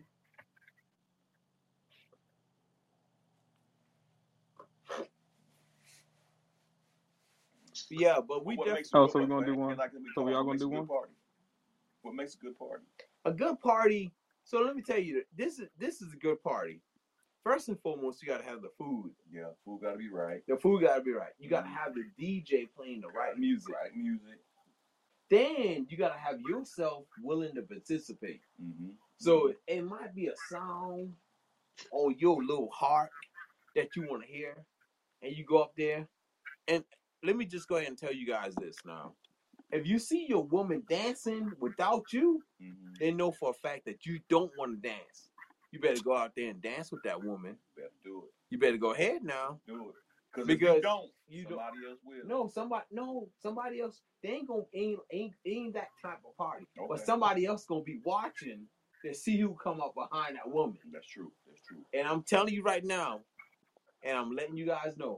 Yeah, but we definitely. Oh, so we're gonna do one. So we all gonna do one. What makes a good party? A good party. So let me tell you, this is a good party. First and foremost, you gotta have the food. Yeah, food gotta be right. The food gotta be right. You gotta have the DJ playing the right music. Right music. Then you gotta have yourself willing to participate. Mm-hmm. So it might be a song on your little heart that you want to hear, and you go up there. And let me just go ahead and tell you guys this now. If you see your woman dancing without you, they know for a fact that you don't want to dance. You better go out there and dance with that woman. Better do it. You better go ahead now. Do it. Because If you don't, somebody else will. Somebody else. They ain't that type of party. Okay. But somebody else gonna be watching to see who come up behind that woman. That's true. And I'm telling you right now, and I'm letting you guys know,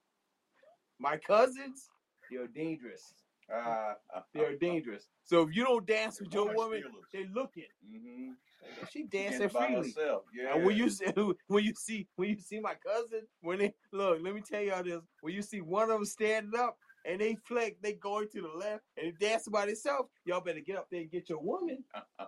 my cousins, they're dangerous. They're dangerous. So if you don't dance with your woman, they're looking. Mm-hmm. She dancing freely. Yeah. And when you see my cousin, let me tell y'all this. When you see one of them standing up and they going to the left and they dancing by themselves, y'all better get up there and get your woman.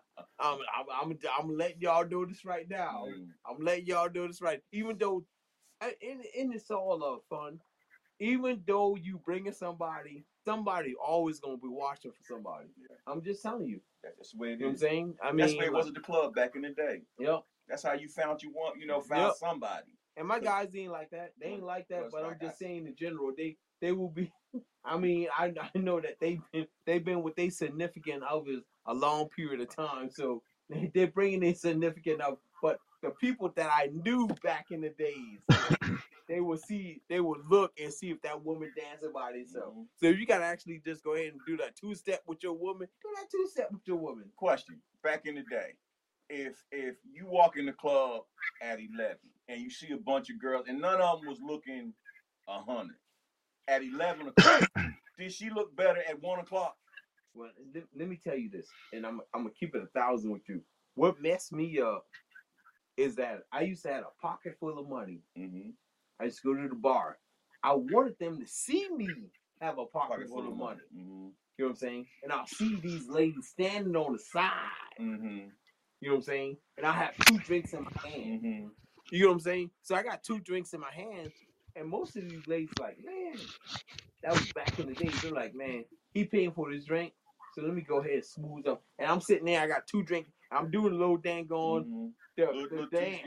I'm letting y'all know this right now. I'm letting y'all know this right. Even though, and it's all fun. Even though you bringing somebody always gonna be watching for somebody. Yeah. I'm just telling you. That's the way it is. You know what I'm saying? That's the way it was at the club back in the day. Yep. That's how you found somebody. And my guys ain't like that. They ain't like that. But I'm just saying in general, they will be. I mean, I know that they've been with their significant others a long period of time, so they're bringing their significant other. But the people that I knew back in the days. They will look and see if that woman dancing by herself. Mm-hmm. So you gotta actually just go ahead and do that 2-step with your woman. Do that 2-step with your woman. Question: back in the day, if you walk in the club at 11 and you see a bunch of girls and none of them was looking 100, at 11 o'clock, did she look better at 1 o'clock? Well, let me tell you this, and I'm gonna keep it 1,000 with you. What messed me up is that I used to have a pocket full of money. Mm-hmm. I used to go to the bar. I wanted them to see me have a pocket full of money. Mm-hmm. You know what I'm saying? And I'll see these ladies standing on the side. Mm-hmm. You know what I'm saying? And I have 2 drinks in my hand. Mm-hmm. You know what I'm saying? So I got 2 drinks in my hand. And most of these ladies like, man, that was back in the day. They're like, man, he paying for this drink. So let me go ahead and smooth up. And I'm sitting there. I got 2 drinks. I'm doing a little dang on. Mm-hmm. The dance,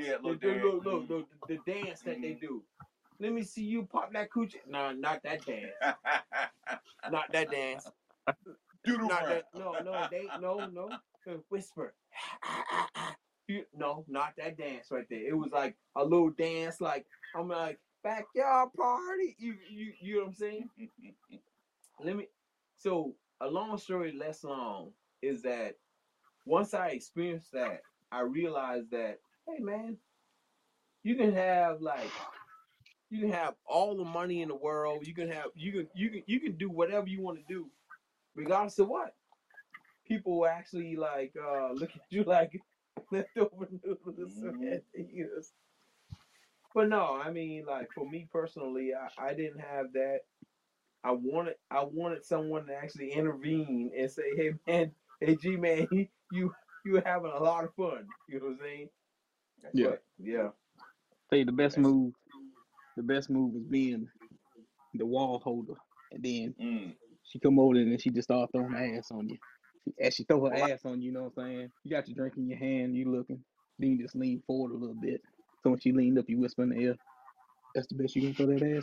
the dance that they do. Let me see you pop that coochie. No, not that dance. Not that dance. Not that. No. Whisper. No, not that dance right there. It was like a little dance. Like I'm like backyard party. You know what I'm saying? So a long story less long is that once I experienced that, I realized that, hey man, you can have all the money in the world. You can do whatever you want to do, regardless of what. People will actually look at you like leftover noodles. Mm-hmm. But no, I mean, like for me personally, I didn't have that. I wanted someone to actually intervene and say, hey man, hey G man, you having a lot of fun. You know what I'm saying? Yeah. But, yeah. Say the best move is being the wall holder, and then she come over and then she just start throwing her ass on you. As she throw her ass on you, you know what I'm saying? You got your drink in your hand, you looking. Then you just lean forward a little bit. So when she leaned up, you whisper in the ear, that's the best you can throw that ass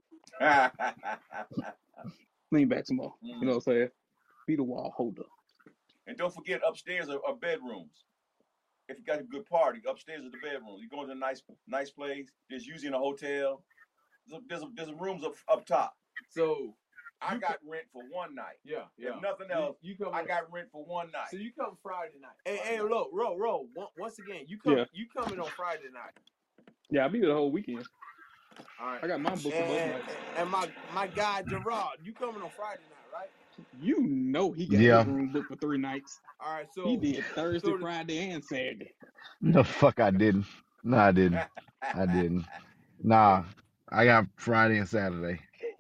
back. Lean back some more. You know what I'm saying? Be the wall holder. And don't forget, upstairs are bedrooms. If you got a good party, upstairs is the bedroom. You go to a nice place. There's usually in a hotel. There's rooms up top. So I got rent for one night. Yeah. If nothing else, I got rent for one night. So you come Friday night. Hey, roll. Once again, you coming on Friday night. Yeah, I'll be there the whole weekend. All right. I got my book for both nights. And my guy Gerard, you coming on Friday night, right? You know he got his room booked for 3 nights. All right, so he did Thursday, Friday, and Saturday. No, fuck, I didn't. No, I didn't. I didn't. Nah, I got Friday and Saturday.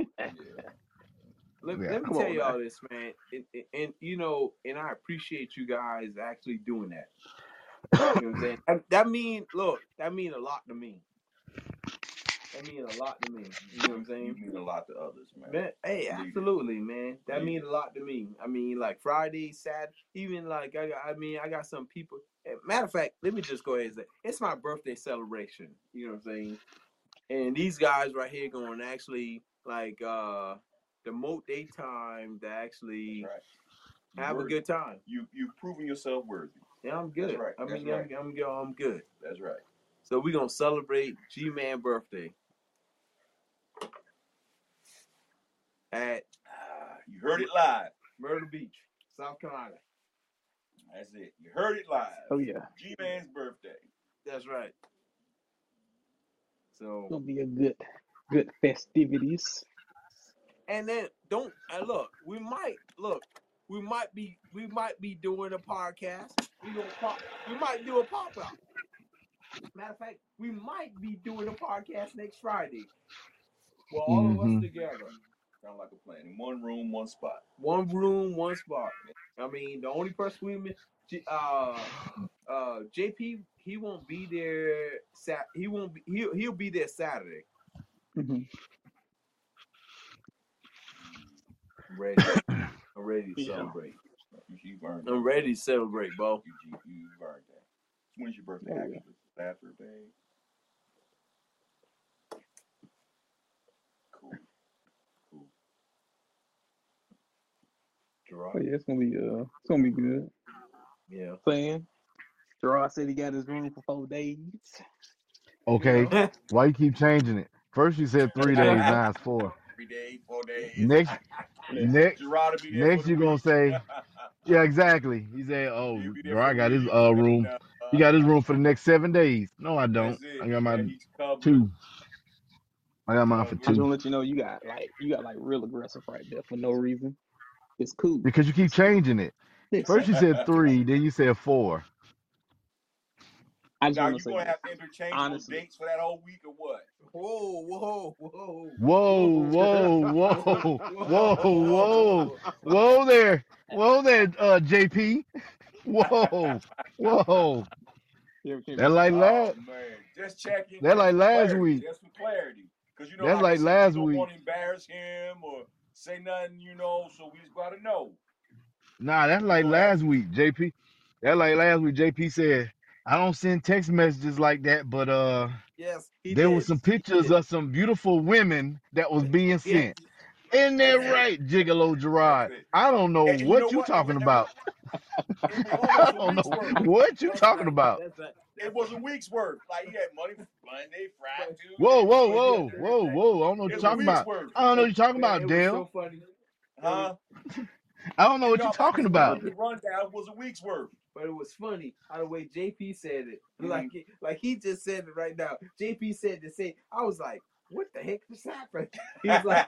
Let me tell you all this, man, and you know, and I appreciate you guys actually doing that. You know what I'm saying? That mean a lot to me. That mean a lot to me. You know what I'm saying? You mean a lot to others, man. Hey, absolutely, man. That means a lot to me. I mean, like Friday, Saturday, even like I got some people. Matter of fact, let me just go ahead and say it's my birthday celebration. You know what I'm saying? And these guys right here going to actually demote their time to actually That's right. have a good time. You've proven yourself worthy. Yeah, I'm good. That's right. I mean, That's right. I'm good. That's right. So we're gonna celebrate G-Man birthday at You heard it live. Myrtle Beach, South Carolina. That's it. You heard it live. Oh yeah, G-Man's birthday. That's right. So it's gonna be a good festivities. and then we might be doing a podcast. We might do a pop-up. Matter of fact, we might be doing a podcast next Friday. Well, all of us together. Sound like a plan. In one room, one spot. One room, one spot. I mean, the only person we miss, JP, he won't be there. He'll be there Saturday. Mhm. I'm ready to Yeah. celebrate. You burned I'm ready to celebrate, Bo. You burned that. When's your birthday? Oh, yeah. Actually, Saturday. Cool. Gerard. Oh yeah, it's gonna be good. Yeah. Saying Gerard said he got his room for 4 days. Okay, why you keep changing it? First you said 3 days, now it's 4. 3 days, 4 days. Next, Gerard will be there next for the you're gonna week. say, yeah, exactly. He said, oh, He'll be there Gerard for got the his week. room. He got his room for the next 7 days. No, I don't. That's it. I got my he's covered. 2. I got mine for I just 2. want to let you know you got real aggressive right there for no reason. It's cool. Because you keep changing it. First you said 3, then you said 4. I just Now want you to say gonna this. have interchangeable Honestly. dates for that whole week or what? Whoa. Whoa there, JP. Whoa. That like last. Oh man, just checking. That like last clarity, week. just for clarity, because you know, That's like I like said, last we don't week. want to embarrass him or say nothing, so we just gotta know. Nah, that's like Go last ahead. week, JP. That like last week. JP said, I don't send text messages like that, but Yes, he there did. was some pictures of some beautiful women that was being sent. Isn't that right, Gigolo Gerard? That's it. I don't know And you what know you what? talking about. It was I almost a don't week's know worth. what you That's talking right. about. That's right. It was a week's worth. Like he had money for Monday, Friday, Tuesday. Whoa. Wednesday, I don't know what It's you're a talking week's about. worth. I don't know what you're talking about, It was Dale. so funny. Huh? I don't know what No, you're I talking just about. wanted to run down. It was a week's worth. But it was funny how the way JP said it. Mhm. Like he just said it right now. JP said the same. I was like, what the heck just happened? He was like,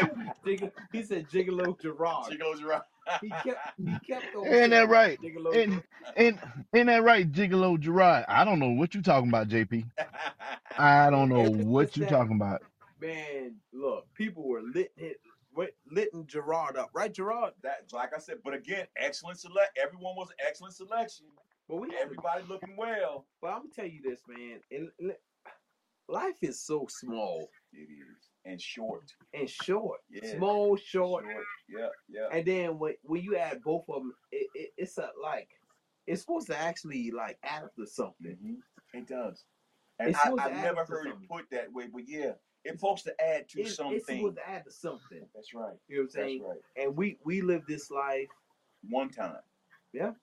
he said Gigolo Gerard. Gigolo Gerard. He kept on Ain't that right? Gigolo Ain't that right, Gigolo Gerard? I don't know what you talking about, JP. I don't know It was what just you that- talking about. Man, look, people were litting Gerard up, right, Gerard? That's like I said, but again, excellent everyone was an excellent selection. But Everybody looking well. But I'm gonna tell you this, man. Life is so small. It is. And short. Yeah. Small, short. Yeah. And then when you add both of them, it's it's supposed to actually like add up to something. Mm-hmm. It does. And I've never heard it put that way, but yeah, it's supposed to add to something. It's supposed to add to something. That's right. You know what I'm saying? That's right. And we live this life one time. Yeah.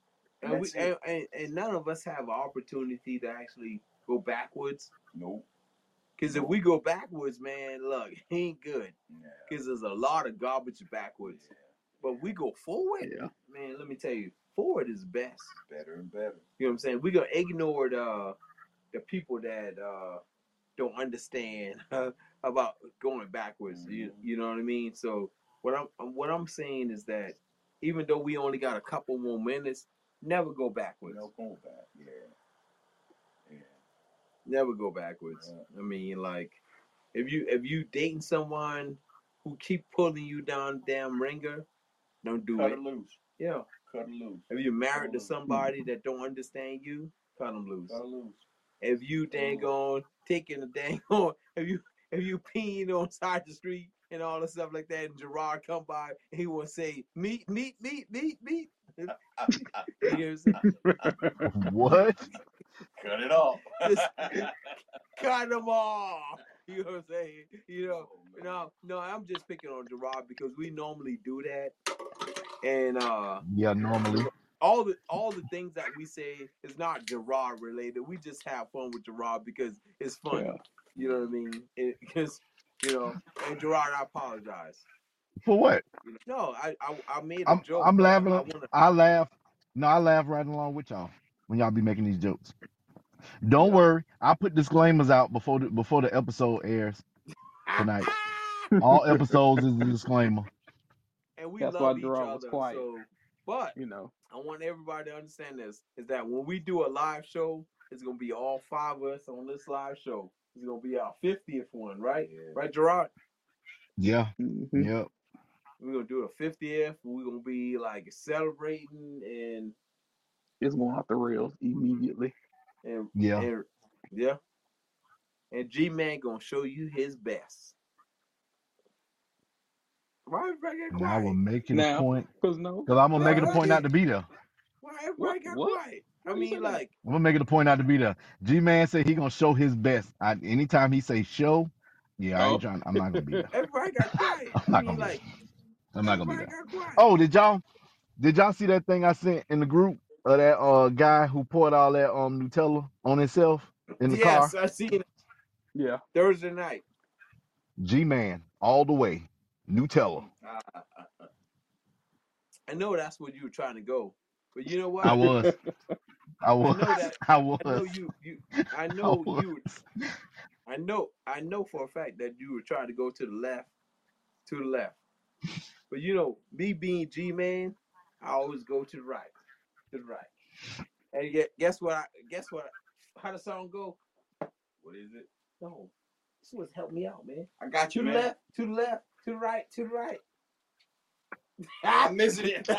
And none of us have an opportunity to actually go backwards. Nope. Because if we go backwards, man, look, it ain't good. Because there's a lot of garbage backwards. Yeah. But we go forward, man, let me tell you, forward is best. Better and better. You know what I'm saying? We're going to ignore the people that don't understand about going backwards. Mm-hmm. You know what I mean? So what I'm saying is that even though we only got a couple more minutes, never go backwards. No going back. Yeah. Never go backwards. Yeah. I mean, like, if you dating someone who keep pulling you down damn ringer, don't do it. Cut it loose. Yeah. Cut it loose. If you're married to somebody that don't understand you, cut them loose. Cut it loose. If you dang on taking a dang on, if you peeing on side the street and all the stuff like that, and Gerard come by and he will say meat. You know what I'm saying? What? Cut it off. Cut them off. You know what I'm saying? No, I'm just picking on Gerard because we normally do that, and Yeah, normally. all the things that we say is not Gerard related. We just have fun with Gerard because it's funny. Yeah. You know what I mean? Because and Gerard, I apologize. For what? No, I made a joke. I'm but laughing. I laugh. No, I laugh right along with y'all when y'all be making these jokes. Don't worry, I put disclaimers out before the episode airs tonight. All episodes is a disclaimer. And we That's love why each Gerard was other. quiet. So, but I want everybody to understand this: is that when we do a live show, it's gonna be all 5 of us on this live show. It's gonna be our 50th one, right? Yeah. Right, Gerard? Yeah. Mm-hmm. Yep. We're gonna do a 50th. We're gonna be like celebrating, and it's going off the rails immediately. And yeah. And G-Man gonna show you his best. Why everybody got quiet? I will make it a point. Because I'm gonna make it a point not to be there. Why everybody got quiet? I mean, like, I'm gonna make it a point not to be there. G-Man said he gonna show his best. Anytime he say show, I ain't trying. I'm not gonna be there. Everybody got quiet. I'm not gonna be there. Oh, did y'all see that thing I sent in the group of that guy who poured all that Nutella on himself in the car? Yes, I seen it. Yeah. Thursday night. G-Man all the way. Nutella. I know that's where you were trying to go, but you know what? I was. I know for a fact that you were trying to go to the left. But me being G-Man, I always go to the right. And guess what? How the song go? What is it? No, this was help me out, man. I got you, to man. To the left, to the right, to the right. I'm missing it.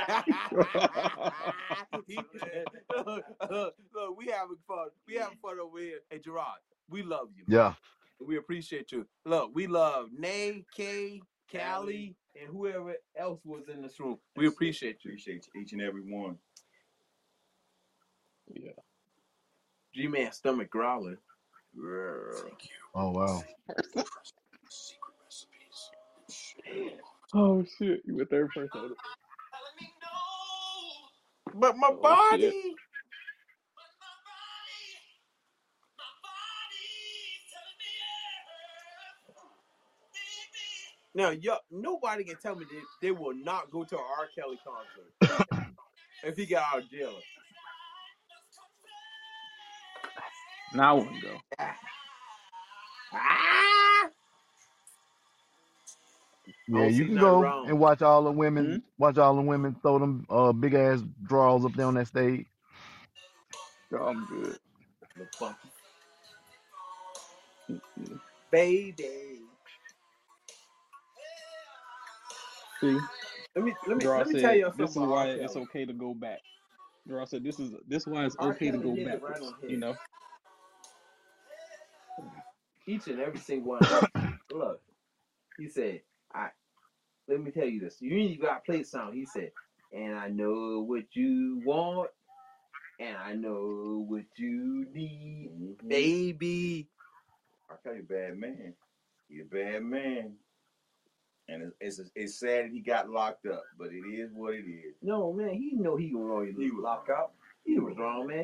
Look, we having fun. We having fun over here. Hey, Gerard, we love you. Yeah. We appreciate you. Look, we love Nay, Kay, Callie, and whoever else was in this room. We appreciate you. Appreciate each and every one. Yeah. G-Man stomach growling. Thank you. Oh, wow. Secret recipes. Oh, shit. You were third person on it. But my body. Shit. Now, nobody can tell me they will not go to an R. Kelly concert if he got out of jail. Now I wouldn't go. Yeah, you can go and watch all the women. Mm-hmm. Watch all the women throw them big ass draws up there on that stage. Oh, I'm good. Mm-hmm. Baby. See, let me tell you something. This is why it's okay to go back. Gerard said this is why it's okay to go backwards. Right, each and every single one of them. Look, he said, let me tell you this. You got to play the song. He said, and I know what you want, and I know what you need, baby. I tell you, bad man. He's a bad man. And it's sad that he got locked up, but it is what it is. No, man, he know he gonna lock up. He was wrong, man.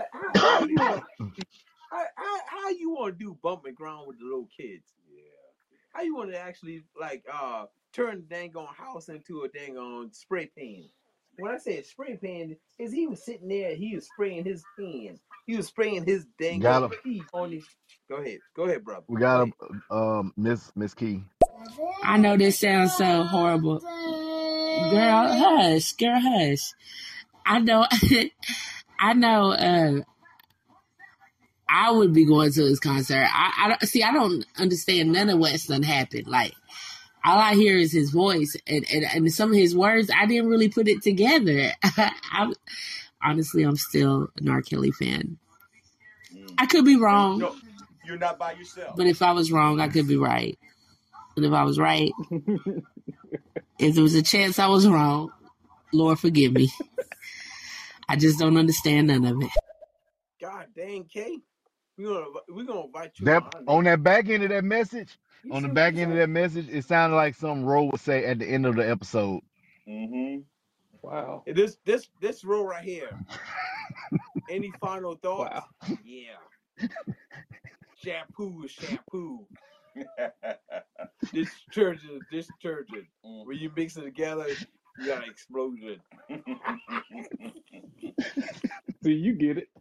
How you want to do bumping ground with the little kids? Yeah. How you want to actually turn the dang on house into a dang on spray pan? When I say spray pan, is he was sitting there, he was spraying his pan. He was spraying his dang on his. Go ahead, brother. We got Miss Key. I know this sounds so horrible. Girl, hush. I know I would be going to his concert. I don't understand none of what's done happened. Like, all I hear is his voice and some of his words. I didn't really put it together. Honestly, I'm still an R. Kelly fan. I could be wrong. No, you're not by yourself. But if I was wrong, I could be right. And if I was right, if there was a chance I was wrong, Lord forgive me. I just don't understand none of it. God dang, Kay. We're gonna invite you That on. on that back end of that message, You on the see what back you end of said? that message, it sounded like something Ro would say at the end of the episode. Mm-hmm. Wow. This row right here. Any final thoughts? Wow. Yeah. Shampoo is shampoo. Detergent is detergent. When you mix it together, you got an explosion. See, you get it.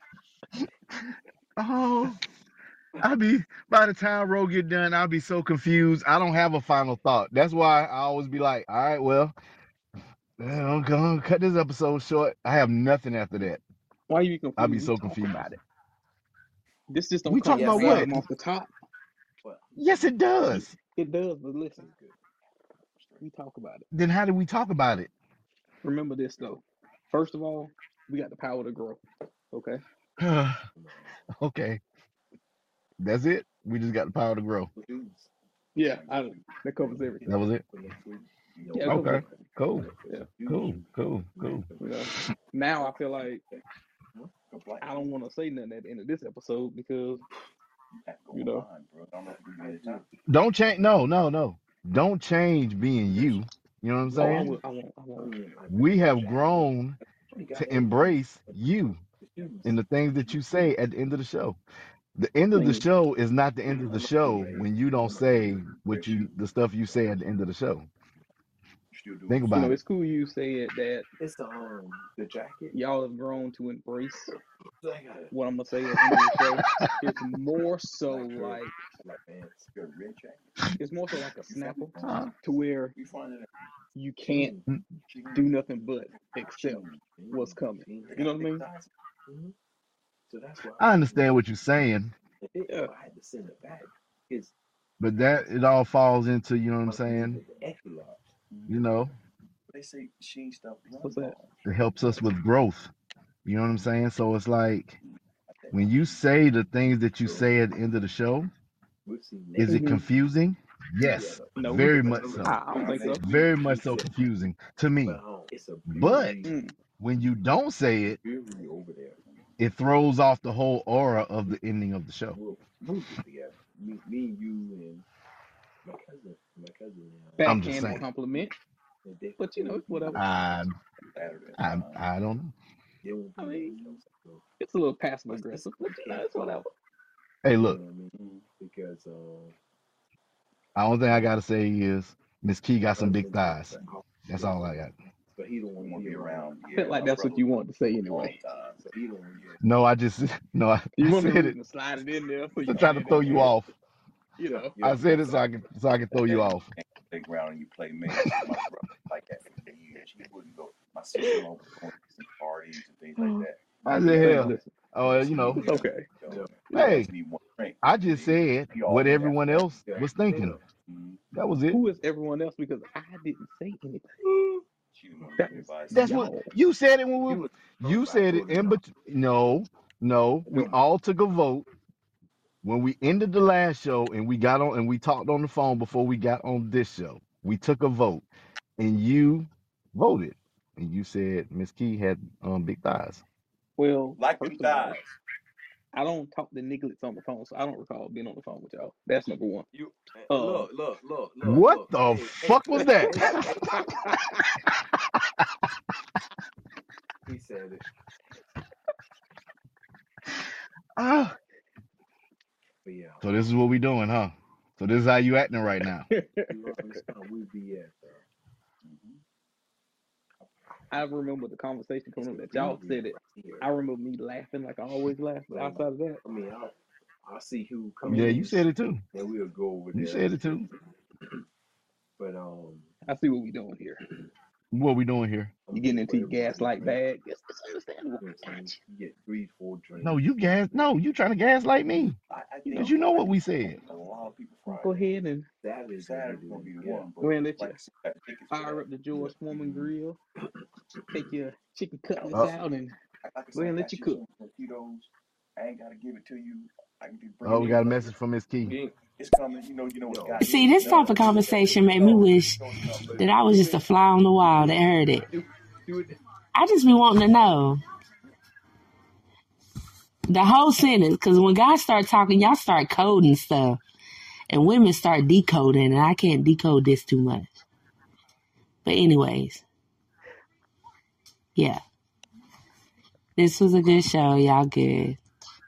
Oh, by the time Ro get done, I'll be so confused. I don't have a final thought. That's why I always be like, all right, well, I'm gonna cut this episode short. I have nothing after that. Why you confused? I'll be We so talk confused. about it. This just don't We come talk about what? random off the top. Yes, it does. It does, but listen, we talk about it. Then how do we talk about it? Remember this though. First of all, we got the power to grow. Okay. Okay. That's it. We just got the power to grow. Yeah, that covers everything. That was it. Yeah, it covers Okay. everything. Cool. Yeah. Cool. You know, now I feel like I don't want to say nothing at the end of this episode because you know. Don't change. No. Don't change being you. You know what I'm saying? I won't. We have grown to embrace you and the things that you say at the end of the show. The end of the show is not the end of the show when you don't say the stuff you say at the end of the show. Think about it. It's cool you said that the jacket. Y'all have grown to embrace what I'm gonna say at the end of the show. It's more so like a Snapple to where you can't do nothing but accept what's coming. You know what I mean? I understand what you're saying. Yeah. But that it all falls into, you know what I'm saying? You know, They say she stuff. What's that? it helps us with growth. You know what I'm saying? So it's like when you say the things that you say at the end of the show, is it confusing? Yes, No, very much so. I don't think so. Very much so confusing to me. But when you don't say it, it throws off the whole aura of the ending of the show. Me, you, and my cousin. I'm just Backhanded saying. compliment, but it's whatever. I don't know. I mean, it's a little passive aggressive, but it's whatever. Hey, look. Because The only thing I gotta say is Miss Key got some big thighs. That's all I got. but he don't want to be around. I felt like that's what you wanted to say anyway. So he don't. No, I You want said it. to slide it in there. So I'm trying to throw you off. You know. I said it so I can throw you off. Playground and you play man. My brother like that for years. He wouldn't go. My sister would go to some parties and things like that. I said, hell. Oh, you know. It's okay. Hey, I just said what everyone else was thinking. That was it. Who is everyone else? Because I didn't say anything. That's what you said it when you said it in between. No, we all took a vote when we ended the last show and we got on and we talked on the phone before we got on this show. We took a vote and you voted and you said Miss Key had big thighs. Well, like them thighs. I don't talk to nigglets on the phone, so I don't recall being on the phone with y'all. That's number one. You look. What the fuck was that? He said it. So this is what we doing, huh? So this is how you acting right now. I remember the conversation coming up that y'all said it. I remember me laughing like I always laugh, but outside of that, I mean, I'll see who comes. Yeah, you said it too. And we'll go over there. You said it too. But I see what we doing here. What we doing here? You getting into your gaslight bag? It's understandable. You get 3-4 drinks. No, you trying to gaslight me. Because you know what we said. A lot of people Go ahead and Saturday's gonna be the one. go ahead and let you fire up the George Foreman grill. Take your chicken cutlets out and go ahead and let you cook. I ain't gotta give it to you. I can just bring Oh, we got a message from Miss Key. It's coming. You know what got. See, this type of conversation made me wish that I was just a fly on the wall that heard it. I just be wanting to know. The whole sentence, because when guys start talking, y'all start coding stuff. And women start decoding, and I can't decode this too much. But anyways, yeah. This was a good show. Y'all good.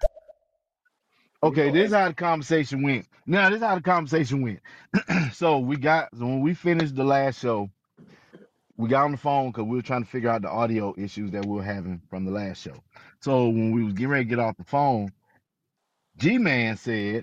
Okay, this is how the conversation went. Now, this is how the conversation went. So when we finished the last show, we got on the phone because we were trying to figure out the audio issues that we were having from the last show. So when we was getting ready to get off the phone, G-Man said,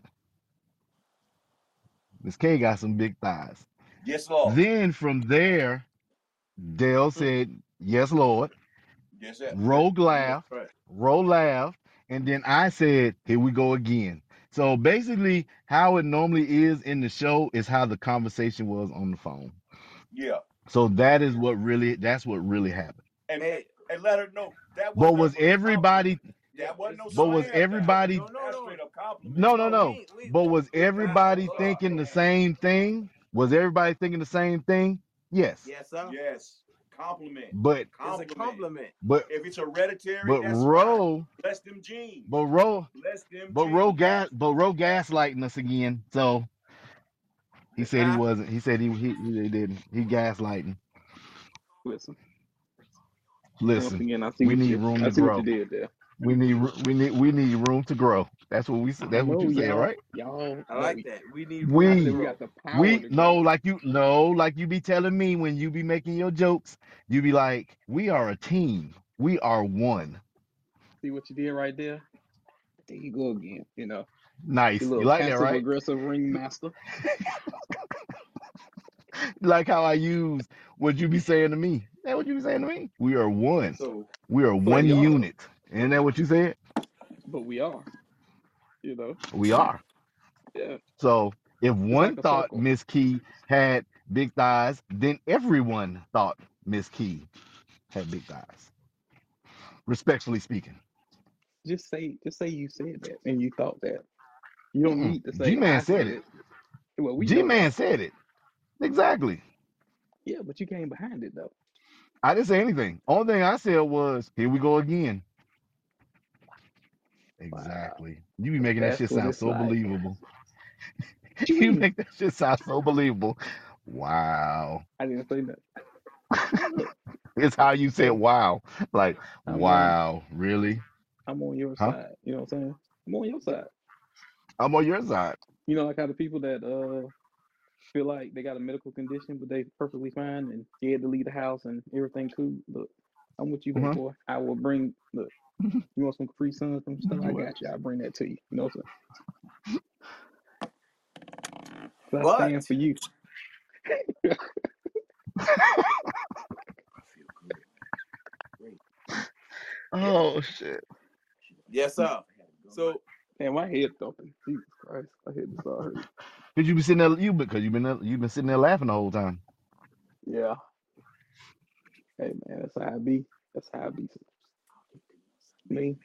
Miss K got some big thighs. Yes, Lord. Then from there, Dale said, yes, Lord. Yes, sir. Rogue laughed. Right. Rogue laughed. And then I said, here we go again. So basically, how it normally is in the show is how the conversation was on the phone. Yeah. So that's what really happened. And let her know that But wasn't was a everybody that wasn't no but was slam. everybody That's straight up compliment. no. But was everybody thinking the same thing? Was everybody thinking the same thing? Yes. Yes, sir. Yes. Compliment. But It's a compliment. but If it's hereditary, but that's Ro fine. Bless them genes. but Ro Bless them but genes. Ro gaslighting us again. So he said he wasn't. He said he didn't. He gaslighting. Listen. Listen. Once again, I see We what need you, room I to see grow. what you did there. We need room to grow. That's what we said. That's what you said, right? Y'all, I like that. We need We- room to we grow. got the power to like you be telling me when you be making your jokes, you be like, we are a team. We are one. see what you did right there. There you go again. Nice. You You little like that, passive right? aggressive ringmaster. Like how I use what you be saying to me. Is that what you be saying to me? We are one. So We are one we are. unit. Isn't that what you said? But we are. We are. Yeah. So if one like a thought circle. Miss Key had big thighs, then everyone thought Miss Key had big thighs. Respectfully speaking. Just say you said that and you thought that. You don't need to say G-Man I said it. Well, we know G-Man that. said it. Exactly. Yeah, but you came behind it though. I didn't say anything. Only thing I said was, here we go again. Exactly. You be making that That's shit what sound it's so like. believable. What you You mean? make that shit sound so believable. Wow. I didn't say nothing. It's how you said wow. Like, I'm wow, really? I'm on your Huh? side. You know what I'm saying? I'm on your side. I'm on your side. Like how the people that feel like they got a medical condition but they perfectly fine and scared to leave the house and everything cool. Look, I'm with you, big boy. I will bring you want some free sun, some stuff? I got you. I'll bring that to you. You know what I'm saying? So I stand for you. Oh shit. Yes, sir. So Man, my head thumping. Jesus Christ, my head just all hurt. Cause you been sitting there, you've been sitting there laughing the whole time. Yeah. Hey man, that's how I be. That's how I be. Me.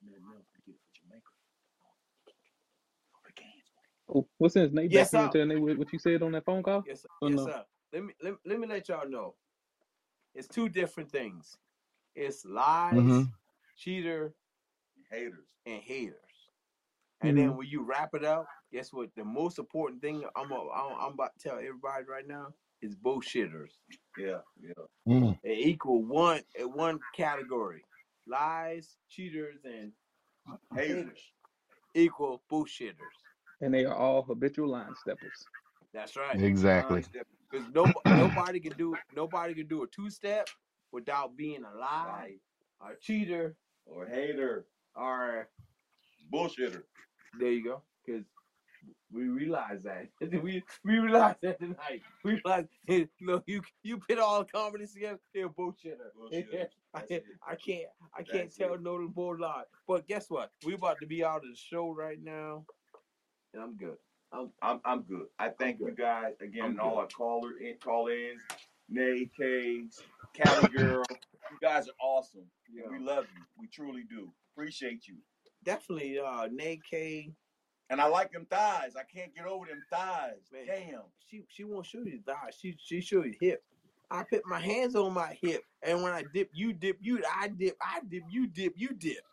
Oh, what's his name? Yes, back in sir. and tell me what you said on that phone call? Yes, Or yes, no? sir. Let me let y'all know. It's two different things. It's lies, cheater, Haters. and haters. And then when you wrap it up, guess what? The most important thing I'm about to tell everybody right now is bullshitters. Yeah. They equal one category. Lies, cheaters, and Haters. equal bullshitters. And they are all habitual line steppers. That's right. Exactly. Because nobody can do a two-step without being a lie, a cheater, Or hater. or Bullshitter. there you go. Because we realize that. we realize that tonight. We realize, look, you put all the comedies together, they're bullshitter. I can't tell no more lie. But guess what? We about to be out of the show right now, and I'm good. I'm good. I thank you guys again, and all our call-ins, Nay, K's, Cali Girl. You guys are awesome. Yeah. We love you. We truly do. Appreciate you. Definitely, Nay K. And I like them thighs. I can't get over them thighs. Man, damn. She won't show you the thighs. She show you hip. I put my hands on my hip, and when I dip, you dip. I dip, you dip.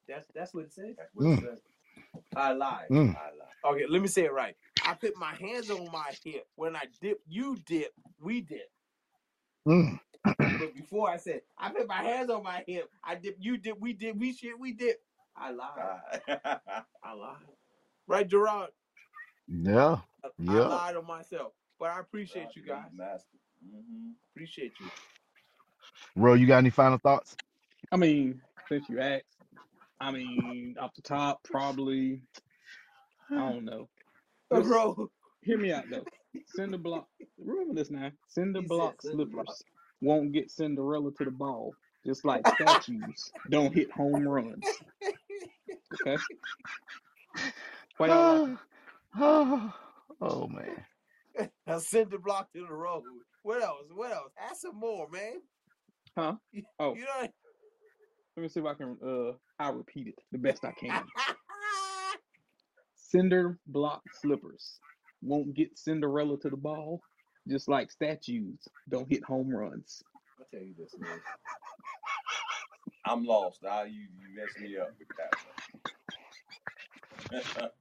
That's what it says. That's what it Mm, says. I lied. mm. I lied. Okay, let me say it right. I put my hands on my hip. When I dip, you dip, we dip. Mm. But before I said, I put my hands on my hip. I dip, you dip, we dip, we dip. I lied. I lied. Right, Gerard? Yeah. I Yeah. lied on myself. But I appreciate you guys. Master. Mm-hmm. Appreciate you. Ro, you got any final thoughts? I mean, since you asked, I mean, off the top, probably, I don't know. Just Bro, hear me out though. Cinder block. Remember this now. Cinder he block said cinder block. slippers won't get Cinderella to the ball. Just like statues don't hit home runs. Okay. Why y'all laughing? Oh man. A cinder block to the road. What else? What else? Add some more, man. Huh? Oh, You know. let me see if I can. I'll repeat it the best I can. Cinder block slippers won't get Cinderella to the ball. Just like statues don't hit home runs. I'll tell you this, man. I'm lost. You messed me up with that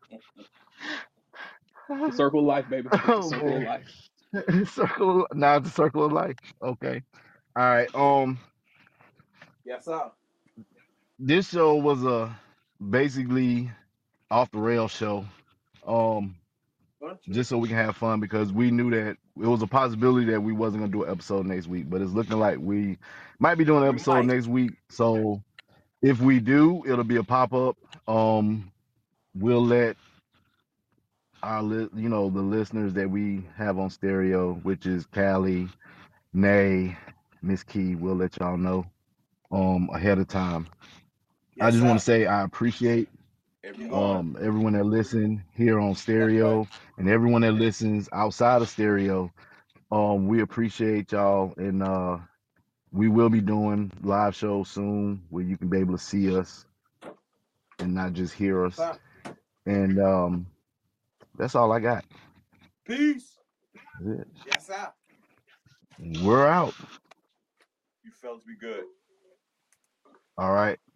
one. The circle of life, baby. It's the Oh circle of man. life. Circle. Now it's the circle of life. Okay. All right. Yes, sir. This show was a basically off the rail show. Just so we can have fun because we knew that it was a possibility that we wasn't gonna do an episode next week, but it's looking like we might be doing an episode next week. So if we do, it'll be a pop up. We'll let our the listeners that we have on stereo, which is Callie, Nay, Miss Key, we'll let y'all know ahead of time. I just want to say I appreciate everyone that listen here on stereo and everyone that listens outside of stereo. We appreciate y'all, and we will be doing live shows soon where you can be able to see us and not just hear us. And that's all I got. Peace. That's it. Yes, sir. We're out. You fellas be good. All right.